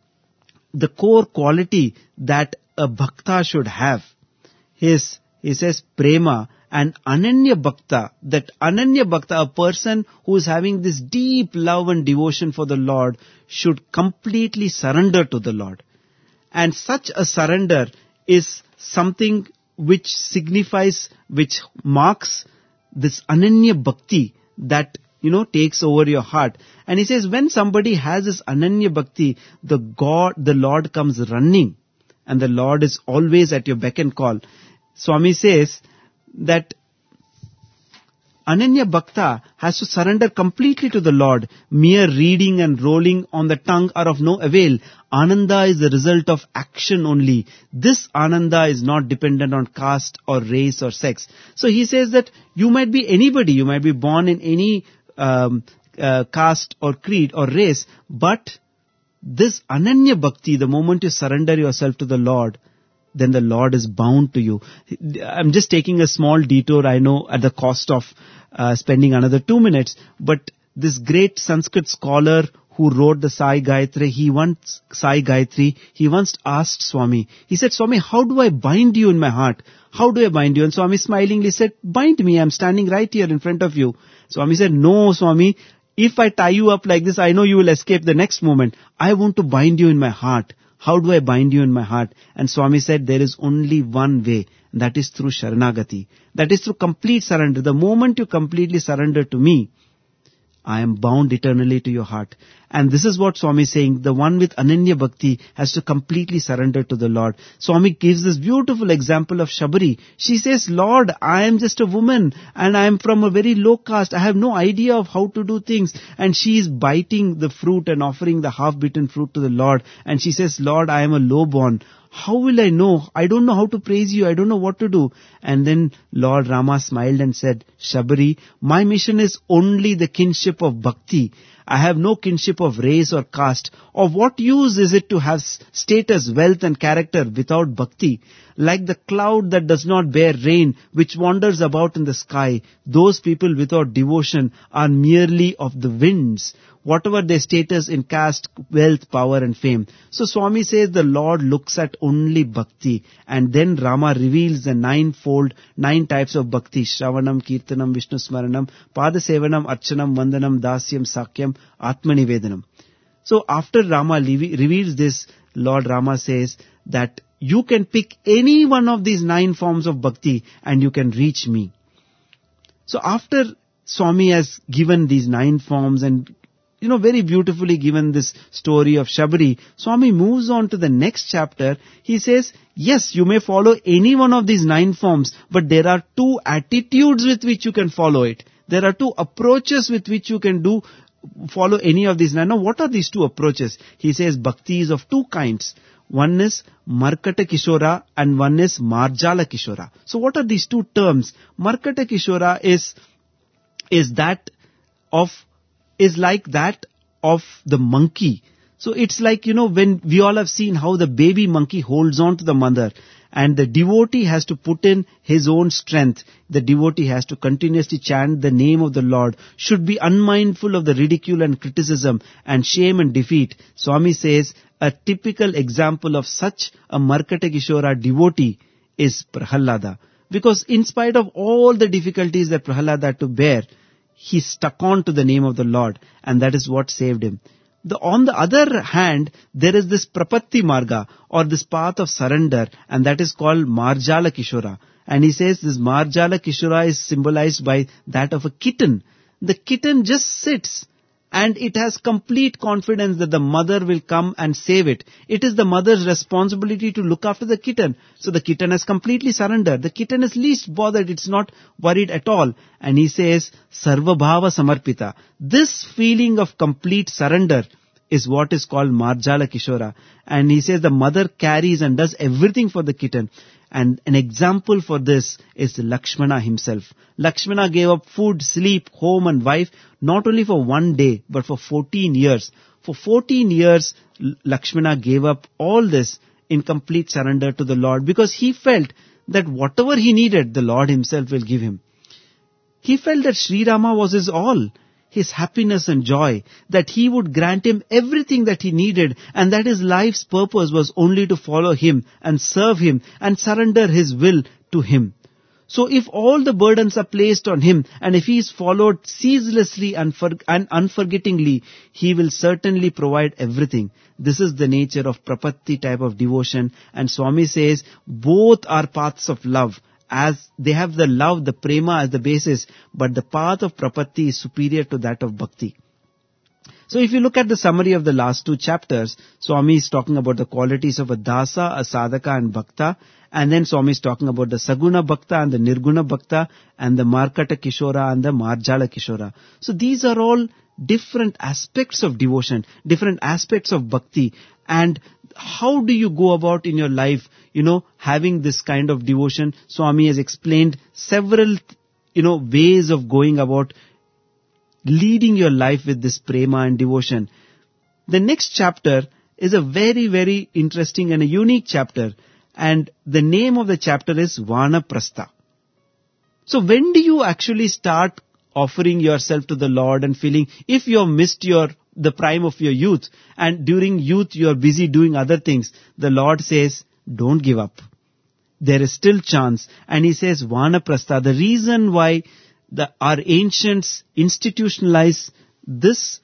quality that a bhakta should have is, he says, prema and ananya bhakta. That ananya bhakta, a person who is having this deep love and devotion for the Lord, should completely surrender to the Lord. And such a surrender is something which signifies, which marks this ananya bhakti that takes over your heart. And he says, when somebody has this ananya bhakti, the Lord comes running, and the Lord is always at your beck and call. Swami says that Ananya Bhakta has to surrender completely to the Lord. Mere reading and rolling on the tongue are of no avail. Ananda is the result of action only. This Ananda is not dependent on caste or race or sex. So he says that you might be anybody, you might be born in any caste or creed or race, but this Ananya Bhakti, the moment you surrender yourself to the Lord, then the Lord is bound to you. I'm just taking a small detour, I know, at the cost of spending another 2 minutes, but this great Sanskrit scholar who wrote the Sai Gayatri, he once asked Swami, he said, Swami, how do I bind you in my heart? How do I bind you? And Swami smilingly said, bind me, I'm standing right here in front of you. Swami said, no, Swami, if I tie you up like this, I know you will escape the next moment. I want to bind you in my heart. How do I bind you in my heart? And Swami said, there is only one way. And that is through Sharanagati. That is through complete surrender. The moment you completely surrender to me, I am bound eternally to your heart. And this is what Swami is saying. The one with Ananya Bhakti has to completely surrender to the Lord. Swami gives this beautiful example of Shabari. She says, Lord, I am just a woman and I am from a very low caste. I have no idea of how to do things. And she is biting the fruit and offering the half-bitten fruit to the Lord. And she says, Lord, I am a low-born. How will I know? I don't know how to praise you. I don't know what to do. And then Lord Rama smiled and said, Shabari, my mission is only the kinship of bhakti. I have no kinship of race or caste. Of what use is it to have status, wealth and character without bhakti? Like the cloud that does not bear rain, which wanders about in the sky, those people without devotion are merely of the winds, whatever their status in caste, wealth, power and fame. So Swami says the Lord looks at only bhakti, and then Rama reveals the nine types of bhakti: Shravanam, Kirtanam, Vishnu Smaranam, Padasevanam, Archanam, Vandanam, Dasyam, Sakyam, Atmanivedanam. So after Rama reveals this, Lord Rama says that you can pick any one of these 9 forms of bhakti and you can reach me. So after Swami has given these 9 forms and very beautifully given this story of Shabari, Swami moves on to the next chapter. He says, yes, you may follow any one of these 9 forms, but there are 2 attitudes with which you can follow it. There are 2 approaches with which you can follow any of these 9. Now, what are these 2 approaches? He says bhakti is of 2 kinds. One is Markata Kishora and one is Marjala Kishora. So what are these 2 terms? Markata Kishora is like that of the monkey. So it's like, when we all have seen how the baby monkey holds on to the mother, and the devotee has to put in his own strength. The devotee has to continuously chant the name of the Lord, should be unmindful of the ridicule and criticism and shame and defeat. Swami says a typical example of such a Markata Kishora devotee is Prahalada. Because in spite of all the difficulties that Prahalada had to bear, he stuck on to the name of the Lord, and that is what saved him. On the other hand, there is this Prapatti Marga, or this path of surrender, and that is called Marjala Kishora. And he says this Marjala Kishora is symbolized by that of a kitten. The kitten just sits, and it has complete confidence that the mother will come and save it. It is the mother's responsibility to look after the kitten. So the kitten has completely surrendered. The kitten is least bothered. It's not worried at all. And he says, Sarva Bhava Samarpita. This feeling of complete surrender is what is called Marjala Kishora. And he says the mother carries and does everything for the kitten. And an example for this is Lakshmana himself. Lakshmana gave up food, sleep, home and wife, not only for 1 day, but for 14 years. For 14 years, Lakshmana gave up all this in complete surrender to the Lord, because he felt that whatever he needed, the Lord himself will give him. He felt that Sri Rama was his all, his happiness and joy, that he would grant him everything that he needed, and that his life's purpose was only to follow him and serve him and surrender his will to him. So if all the burdens are placed on him, and if he is followed ceaselessly and unforgettingly, he will certainly provide everything. This is the nature of Prapatti type of devotion, and Swami says both are paths of love, as they have the love, the prema as the basis, but the path of Prapatti is superior to that of Bhakti. So if you look at the summary of the last 2 chapters, Swami is talking about the qualities of a Dasa, a Sadhaka and Bhakta, and then Swami is talking about the Saguna Bhakta and the Nirguna Bhakta, and the Markata Kishora and the Marjala Kishora. So these are all different aspects of devotion, different aspects of Bhakti. And how do you go about in your life, having this kind of devotion? Swami has explained several, ways of going about leading your life with this prema and devotion. The next chapter is a very, very interesting and a unique chapter. And the name of the chapter is Vanaprastha. So when do you actually start offering yourself to the Lord and feeling, if you have missed the prime of your youth, and during youth you are busy doing other things, the Lord says, don't give up. There is still chance. And he says Vanaprastha. The reason why our ancients institutionalize this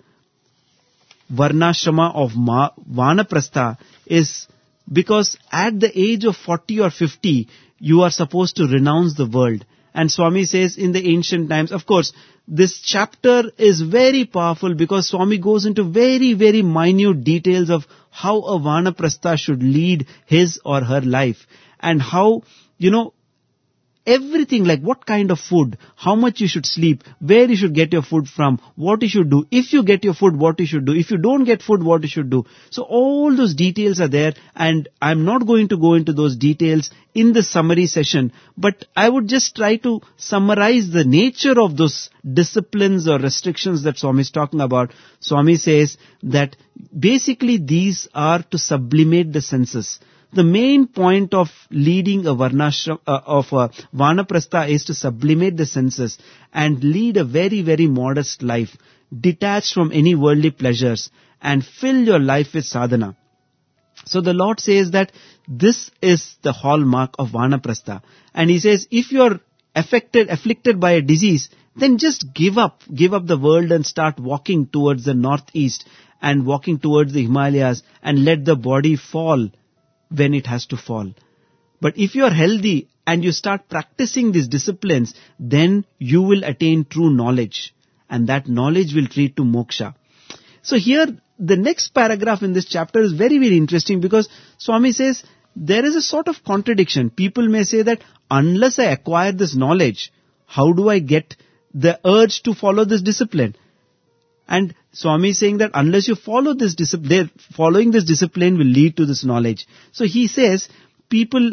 Varnashrama of Vanaprastha is because at the age of 40 or 50, you are supposed to renounce the world. And Swami says in the ancient times, of course, this chapter is very powerful because Swami goes into very, very minute details of how a Vanaprastha should lead his or her life. And how, everything, like what kind of food, how much you should sleep, where you should get your food from, what you should do. If you get your food, what you should do. If you don't get food, what you should do. So all those details are there, and I'm not going to go into those details in the summary session, but I would just try to summarize the nature of those disciplines or restrictions that Swami is talking about. Swami says that basically these are to sublimate the senses. The main point of leading a Vanaprastha is to sublimate the senses and lead a very, very modest life, detached from any worldly pleasures, and fill your life with sadhana. So the Lord says that this is the hallmark of Vanaprastha. And He says, if you're afflicted by a disease, then just give up the world and start walking towards the northeast and walking towards the Himalayas and let the body fall when it has to fall. But if you are healthy and you start practicing these disciplines, then you will attain true knowledge, and that knowledge will lead to moksha. So here, the next paragraph in this chapter is very, very interesting, because Swami says there is a sort of contradiction. People may say that unless I acquire this knowledge, how do I get the urge to follow this discipline? And Swami is saying that unless you follow this discipline, following this discipline will lead to this knowledge. So he says, people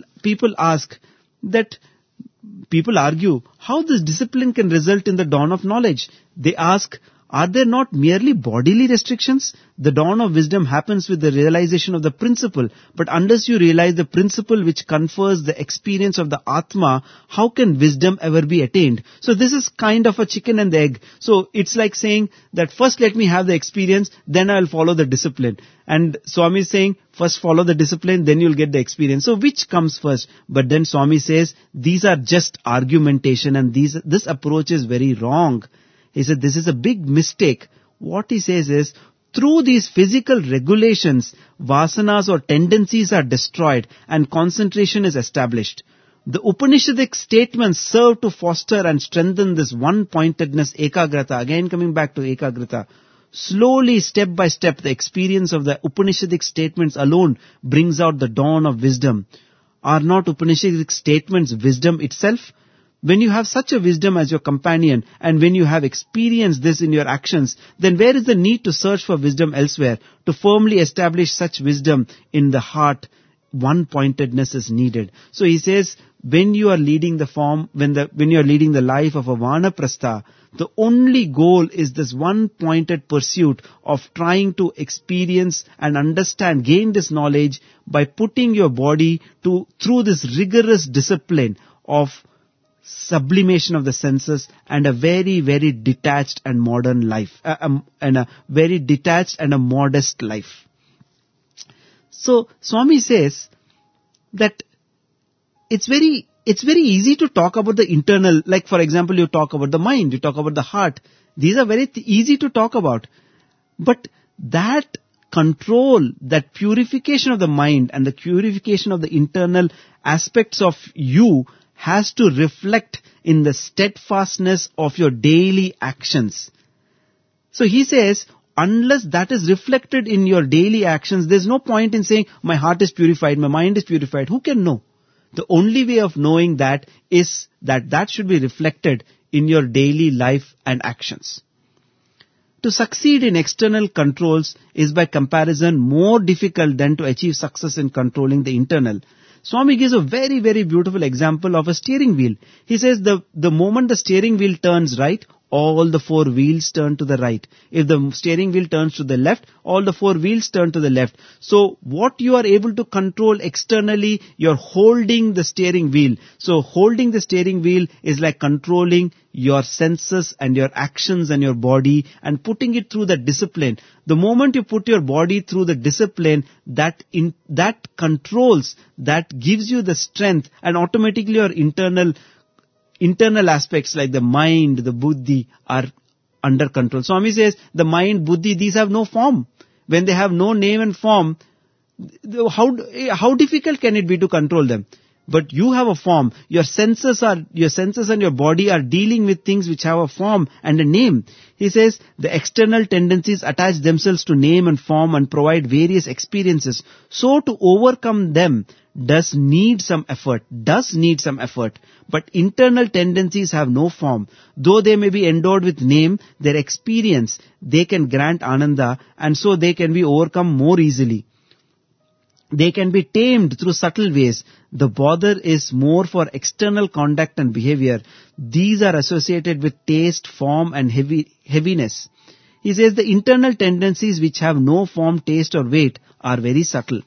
argue how this discipline can result in the dawn of knowledge. They ask, are there not merely bodily restrictions? The dawn of wisdom happens with the realization of the principle. But unless you realize the principle which confers the experience of the Atma, how can wisdom ever be attained? So this is kind of a chicken and the egg. So it's like saying that first let me have the experience, then I'll follow the discipline. And Swami is saying, first follow the discipline, then you'll get the experience. So which comes first? But then Swami says, these are just argumentation, and this approach is very wrong. He said, this is a big mistake. What he says is, through these physical regulations, vasanas or tendencies are destroyed and concentration is established. The Upanishadic statements serve to foster and strengthen this one-pointedness, ekagrata. Again coming back to ekagrata. Slowly, step by step, the experience of the Upanishadic statements alone brings out the dawn of wisdom. Are not Upanishadic statements wisdom itself? When you have such a wisdom as your companion, and when you have experienced this in your actions, then where is the need to search for wisdom elsewhere? To firmly establish such wisdom in the heart, one-pointedness is needed. So he says, when you are leading when you are leading the life of a Vanaprastha, the only goal is this one-pointed pursuit of trying to experience and understand, gain this knowledge by putting your body through this rigorous discipline of sublimation of the senses and a very, very detached and modern life, and a very detached and a modest life. So Swami says that it's very easy to talk about the internal, like for example, you talk about the mind, you talk about the heart. These are very easy to talk about. But that control, that purification of the mind and the purification of the internal aspects of you has to reflect in the steadfastness of your daily actions. So he says, unless that is reflected in your daily actions, there's no point in saying, my heart is purified, my mind is purified. Who can know? The only way of knowing that is that should be reflected in your daily life and actions. To succeed in external controls is by comparison more difficult than to achieve success in controlling the internal. Swami gives a very, very beautiful example of a steering wheel. He says the moment the steering wheel turns right, all the four wheels turn to the right. If the steering wheel turns to the left, all the four wheels turn to the left. So what you are able to control externally, you're holding the steering wheel. So holding the steering wheel is like controlling your senses and your actions and your body and putting it through the discipline. The moment you put your body through the discipline, that controls, that gives you the strength, and automatically your internal aspects like the mind, the buddhi are under control. Swami says the mind, buddhi, these have no form. When they have no name and form, how difficult can it be to control them? But you have a form. Your senses and your body are dealing with things which have a form and a name. He says the external tendencies attach themselves to name and form and provide various experiences. So to overcome them does need some effort. But internal tendencies have no form. Though they may be endowed with name, their experience, they can grant ananda, and so they can be overcome more easily. They can be tamed through subtle ways. The bother is more for external conduct and behavior. These are associated with taste, form and heaviness. He says the internal tendencies which have no form, taste or weight are very subtle.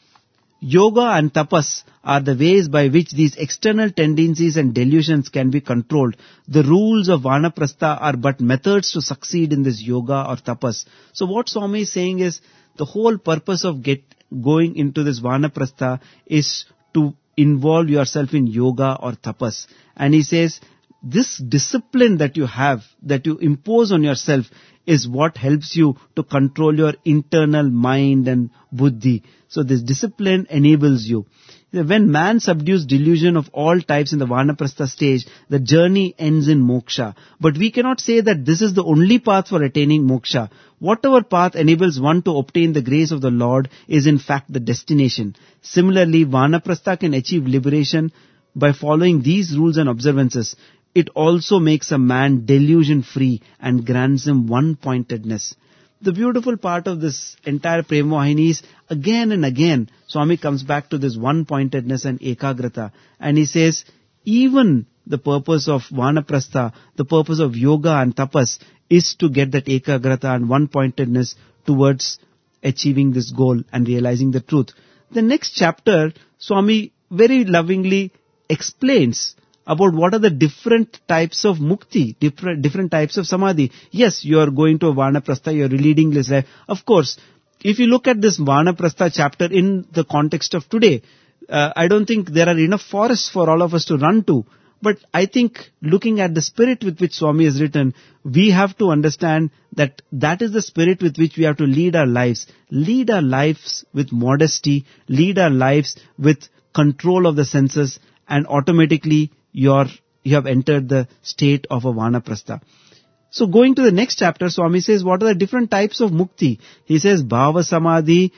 Yoga and tapas are the ways by which these external tendencies and delusions can be controlled. The rules of vanaprastha are but methods to succeed in this yoga or tapas. So what Swami is saying is the whole purpose of going into this vanaprastha is to involve yourself in yoga or tapas. And he says this discipline that you have, that you impose on yourself, is what helps you to control your internal mind and buddhi. So this discipline enables you. When man subdues delusion of all types in the vanaprastha stage, the journey ends in moksha. But we cannot say that this is the only path for attaining moksha. Whatever path enables one to obtain the grace of the Lord is in fact the destination. Similarly, vanaprastha can achieve liberation by following these rules and observances. It also makes a man delusion-free and grants him one-pointedness. The beautiful part of this entire Prema Vahini is again and again, Swami comes back to this one-pointedness and ekagrata. And he says, even the purpose of vanaprastha, the purpose of yoga and tapas is to get that ekagrata and one-pointedness towards achieving this goal and realizing the truth. The next chapter, Swami very lovingly explains about what are the different types of mukti, different types of samadhi. Yes, you are going to a vanaprastha, you are leading this life. Of course, if you look at this vanaprastha chapter in the context of today, I don't think there are enough forests for all of us to run to. But I think looking at the spirit with which Swami has written, we have to understand that that is the spirit with which we have to lead our lives. Lead our lives with modesty, lead our lives with control of the senses, and automatically you have entered the state of a vanaprastha. So going to the next chapter, Swami says, what are the different types of mukti? He says, bhava samadhi,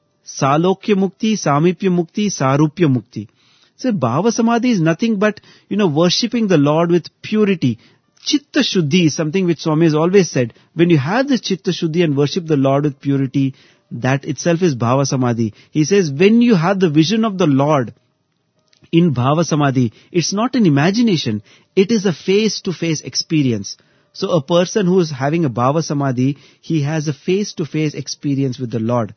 salokya mukti, samipya mukti, sarupya mukti. So bhava samadhi is nothing but, worshipping the Lord with purity. Chitta shuddhi is something which Swami has always said. When you have this chitta shuddhi and worship the Lord with purity, that itself is bhava samadhi. He says, when you have the vision of the Lord in bhava samadhi, it's not an imagination, it is a face-to-face experience. So a person who is having a bhava samadhi, he has a face-to-face experience with the Lord.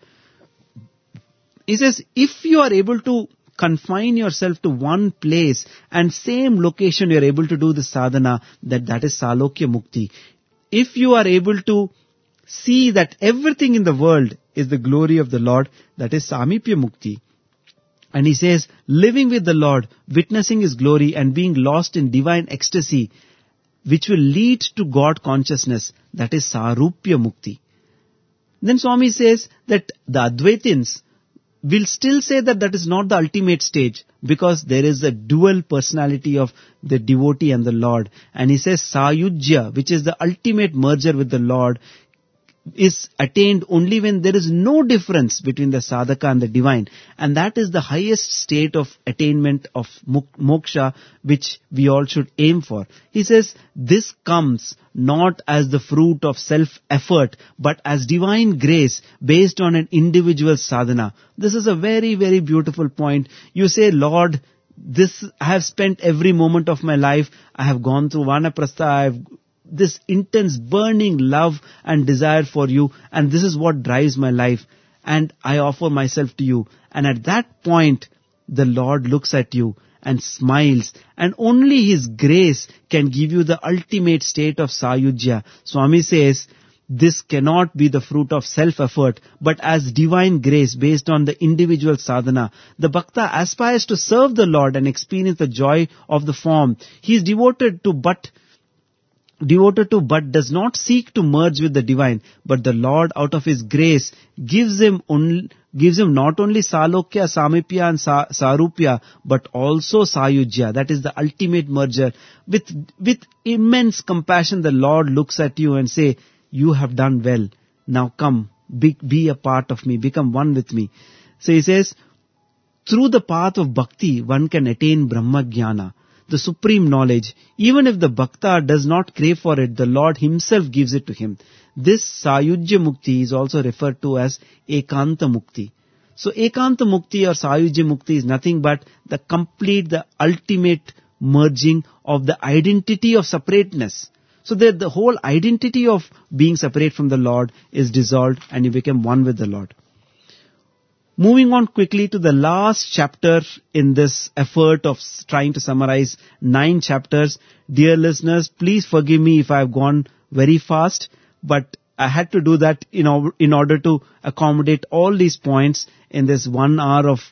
He says, if you are able to confine yourself to one place and same location you are able to do the sadhana, that is salokya mukti. If you are able to see that everything in the world is the glory of the Lord, that is samipya mukti. And he says, living with the Lord, witnessing His glory and being lost in divine ecstasy, which will lead to God consciousness, that is sarupya mukti. Then Swami says that the Advaitins will still say that is not the ultimate stage, because there is a dual personality of the devotee and the Lord. And he says sayujya, which is the ultimate merger with the Lord, is attained only when there is no difference between the sadhaka and the divine. And that is the highest state of attainment of moksha, which we all should aim for. He says, this comes not as the fruit of self-effort, but as divine grace based on an individual sadhana. This is a very, very beautiful point. You say, Lord, I have spent every moment of my life, I have gone through vanaprastha, I have this intense burning love and desire for you, and this is what drives my life, and I offer myself to you. And at that point, the Lord looks at you and smiles, and only His grace can give you the ultimate state of sayujya. Swami says, this cannot be the fruit of self-effort, but as divine grace based on the individual sadhana. The bhakta aspires to serve the Lord and experience the joy of the form. He is devoted to but devoted to, but does not seek to merge with the divine, but the Lord out of His grace gives him not only Salokya, Samipya and Sarupya, but also Sayujya. That is the ultimate merger. With immense compassion, the Lord looks at you and say, you have done well. Now come, be a part of me, become one with me. So He says, through the path of bhakti, one can attain Brahma Jnana, the supreme knowledge. Even if the bhakta does not crave for it, the Lord Himself gives it to him. This Sayujya Mukti is also referred to as Ekanta Mukti. So Ekanta Mukti or Sayujya Mukti is nothing but the ultimate merging of the identity of separateness. So that the whole identity of being separate from the Lord is dissolved and you become one with the Lord. Moving on quickly to the last chapter in this effort of trying to summarize 9 chapters. Dear listeners, please forgive me if I have gone very fast, but I had to do that in order to accommodate all these points in this 1 hour of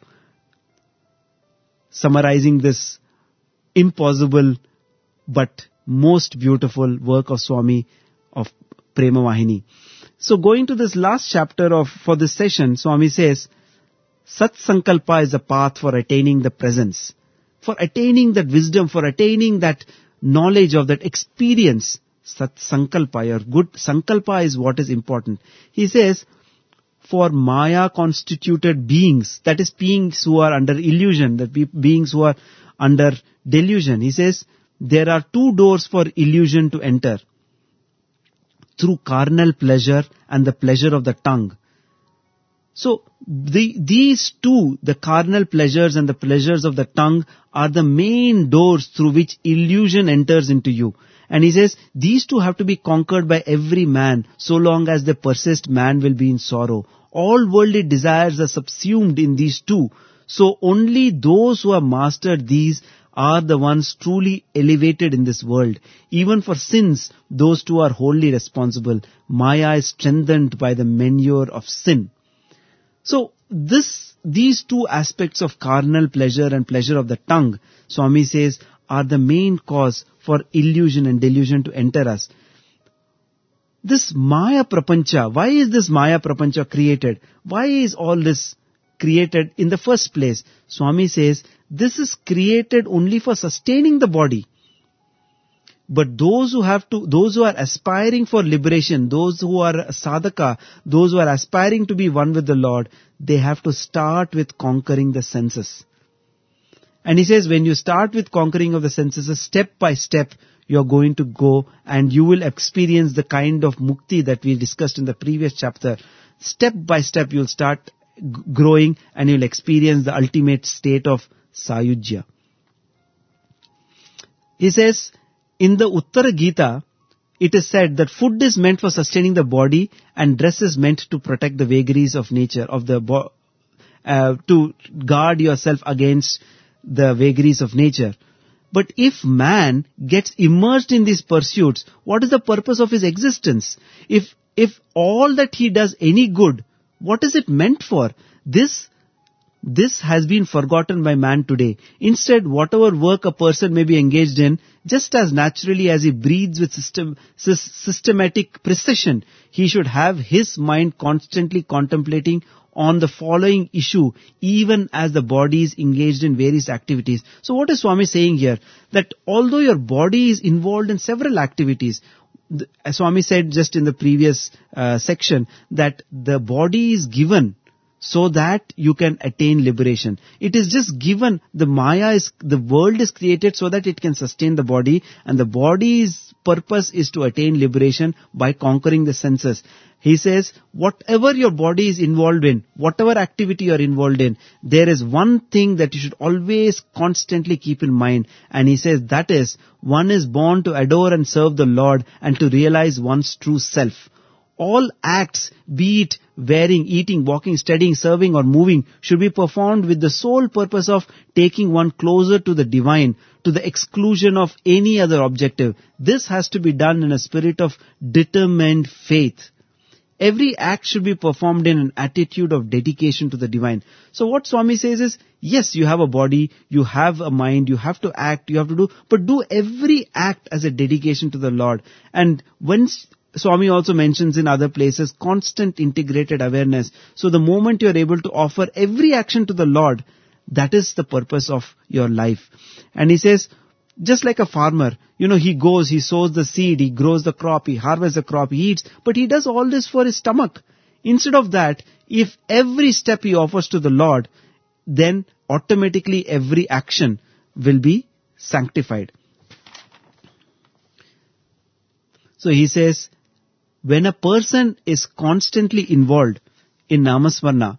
summarizing this impossible but most beautiful work of Swami of Prema Vahini. So going to this last chapter for this session, Swami says, Sat Sankalpa is a path for attaining the presence, for attaining that wisdom, for attaining that knowledge of that experience. Sat Sankalpa, your good Sankalpa is what is important. He says, for Maya constituted beings, that is beings who are under illusion, beings who are under delusion. He says, there are 2 doors for illusion to enter. Through carnal pleasure and the pleasure of the tongue. So, these 2, the carnal pleasures and the pleasures of the tongue, are the main doors through which illusion enters into you. And he says, these 2 have to be conquered by every man. So long as they persist, man will be in sorrow. All worldly desires are subsumed in these 2. So only those who have mastered these are the ones truly elevated in this world. Even for sins, those 2 are wholly responsible. Maya is strengthened by the manure of sin. So these 2 aspects of carnal pleasure and pleasure of the tongue, Swami says, are the main cause for illusion and delusion to enter us. This Maya Prapancha, why is this Maya Prapancha created? Why is all this created in the first place? Swami says, this is created only for sustaining the body. But those who are aspiring for liberation, those who are sadhaka, those who are aspiring to be one with the Lord, they have to start with conquering the senses. And he says, when you start with conquering of the senses, step by step, you're going to go and you will experience the kind of mukti that we discussed in the previous chapter. Step by step, you'll start growing and you'll experience the ultimate state of Sayujya. He says, in the Uttara Gita, it is said that food is meant for sustaining the body and dress is meant to protect the vagaries of nature, to guard yourself against the vagaries of nature. But if man gets immersed in these pursuits, what is the purpose of his existence? If all that he does any good, what is it meant for? This has been forgotten by man today. Instead, whatever work a person may be engaged in, just as naturally as he breathes with systematic precision, he should have his mind constantly contemplating on the following issue, even as the body is engaged in various activities. So what is Swami saying here? That although your body is involved in several activities, Swami said just in the previous section that the body is given so that you can attain liberation. It is just given, the world is created so that it can sustain the body, and the body's purpose is to attain liberation by conquering the senses. He says, whatever your body is involved in, whatever activity you are involved in, there is one thing that you should always constantly keep in mind. And he says that is, one is born to adore and serve the Lord and to realize one's true self. All acts, be it wearing, eating, walking, studying, serving or moving, should be performed with the sole purpose of taking one closer to the divine, to the exclusion of any other objective. This has to be done in a spirit of determined faith. Every act should be performed in an attitude of dedication to the divine. So what Swami says is, yes, you have a body, you have a mind, you have to act, you have to do, but do every act as a dedication to the Lord. And when Swami also mentions in other places, constant integrated awareness. So the moment you are able to offer every action to the Lord, that is the purpose of your life. And he says, just like a farmer, he goes, he sows the seed, he grows the crop, he harvests the crop, he eats, but he does all this for his stomach. Instead of that, if every step he offers to the Lord, then automatically every action will be sanctified. So he says, when a person is constantly involved in Namasmarna,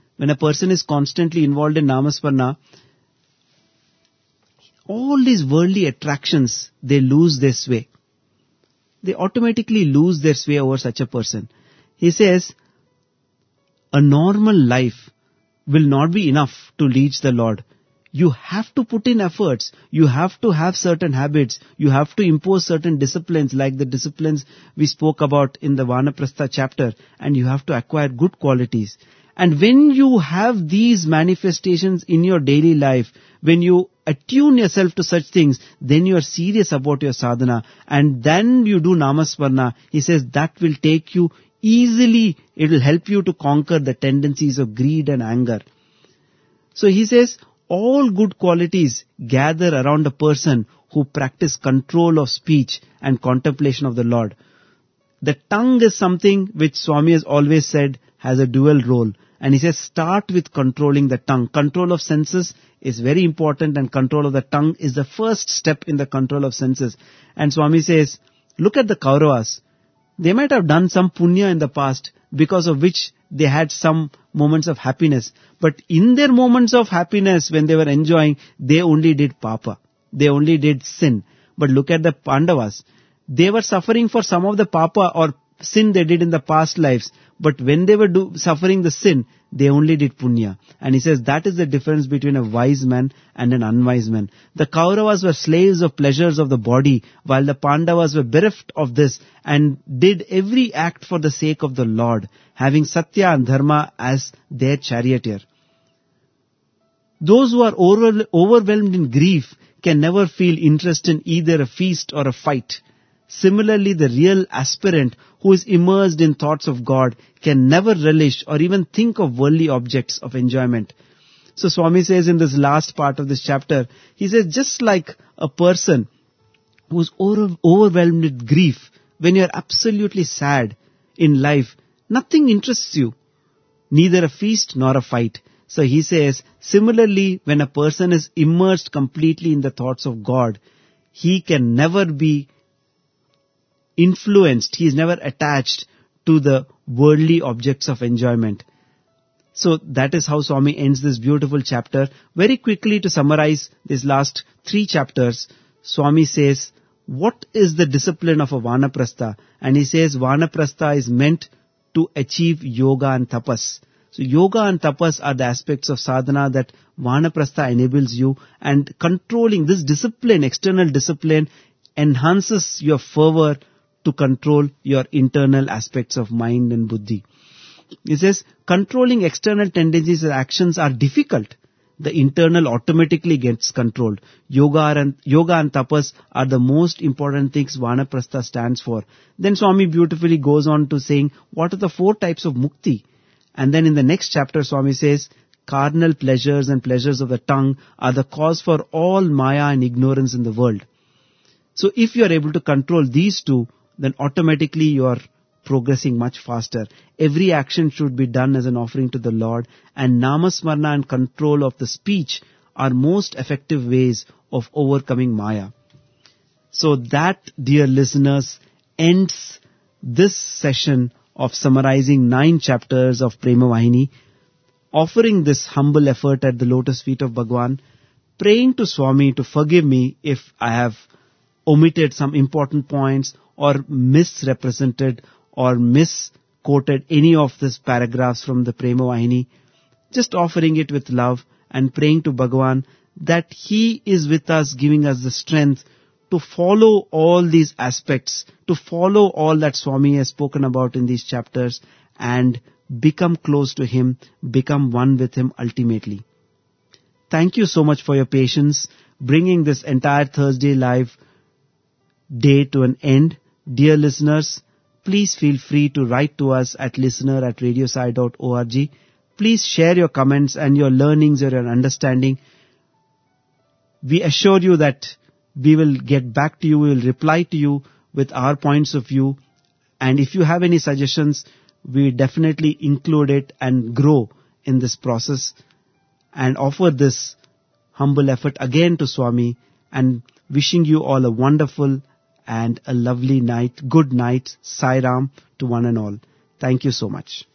all these worldly attractions, they lose their sway. They automatically lose their sway over such a person. He says, a normal life will not be enough to reach the Lord. You have to put in efforts. You have to have certain habits. You have to impose certain disciplines, like the disciplines we spoke about in the Vanaprastha chapter, and you have to acquire good qualities. And when you have these manifestations in your daily life, when you attune yourself to such things, then you are serious about your sadhana, and then you do Namasmarna. He says that will take you easily, it will help you to conquer the tendencies of greed and anger. So he says, all good qualities gather around a person who practice control of speech and contemplation of the Lord. The tongue is something which Swami has always said has a dual role. And he says, start with controlling the tongue. Control of senses is very important, and control of the tongue is the first step in the control of senses. And Swami says, look at the Kauravas. They might have done some punya in the past, because of which they had some moments of happiness. But in their moments of happiness, when they were enjoying, they only did papa. They only did sin. But look at the Pandavas. They were suffering for some of the papa or sin they did in the past lives. But when they were suffering the sin, they only did punya. And he says that is the difference between a wise man and an unwise man. The Kauravas were slaves of pleasures of the body, while the Pandavas were bereft of this and did every act for the sake of the Lord, having Satya and Dharma as their charioteer. Those who are overwhelmed in grief can never feel interest in either a feast or a fight. Similarly, the real aspirant who is immersed in thoughts of God can never relish or even think of worldly objects of enjoyment. So Swami says in this last part of this chapter, he says, just like a person who is overwhelmed with grief, when you are absolutely sad in life, nothing interests you, neither a feast nor a fight. So he says, similarly, when a person is immersed completely in the thoughts of God, he can never be influenced, he is never attached to the worldly objects of enjoyment. So that is how Swami ends this beautiful chapter. Very quickly, to summarize these last 3 chapters, Swami says, what is the discipline of a Vanaprastha? And he says Vanaprastha is meant to achieve yoga and tapas. So yoga and tapas are the aspects of sadhana that Vanaprastha enables you, and controlling this discipline, external discipline, enhances your fervor to control your internal aspects of mind and buddhi. He says, controlling external tendencies and actions are difficult. The internal automatically gets controlled. Yoga and tapas are the most important things Vanaprastha stands for. Then Swami beautifully goes on to saying, what are the 4 types of mukti? And then in the next chapter, Swami says, carnal pleasures and pleasures of the tongue are the cause for all maya and ignorance in the world. So if you are able to control these 2, then automatically you are progressing much faster. Every action should be done as an offering to the Lord, and Namasmarna and control of the speech are most effective ways of overcoming Maya. So that, dear listeners, ends this session of summarizing 9 chapters of Prema Vahini, offering this humble effort at the lotus feet of Bhagwan, praying to Swami to forgive me if I have omitted some important points or misrepresented or misquoted any of these paragraphs from the Prema Vahini, just offering it with love and praying to Bhagwan that He is with us, giving us the strength to follow all these aspects, to to follow all that Swami has spoken about in these chapters and become close to Him, become one with Him ultimately. Thank you so much for your patience, bringing this entire Thursday Live day to an end. Dear listeners, please feel free to write to us at listener@radiosai.org. Please share your comments and your learnings or your understanding. We assure you that we will get back to you, we will reply to you with our points of view. And if you have any suggestions, we definitely include it and grow in this process and offer this humble effort again to Swami, and wishing you all a wonderful and a lovely night. Good night. Sai Ram to one and all. Thank you so much.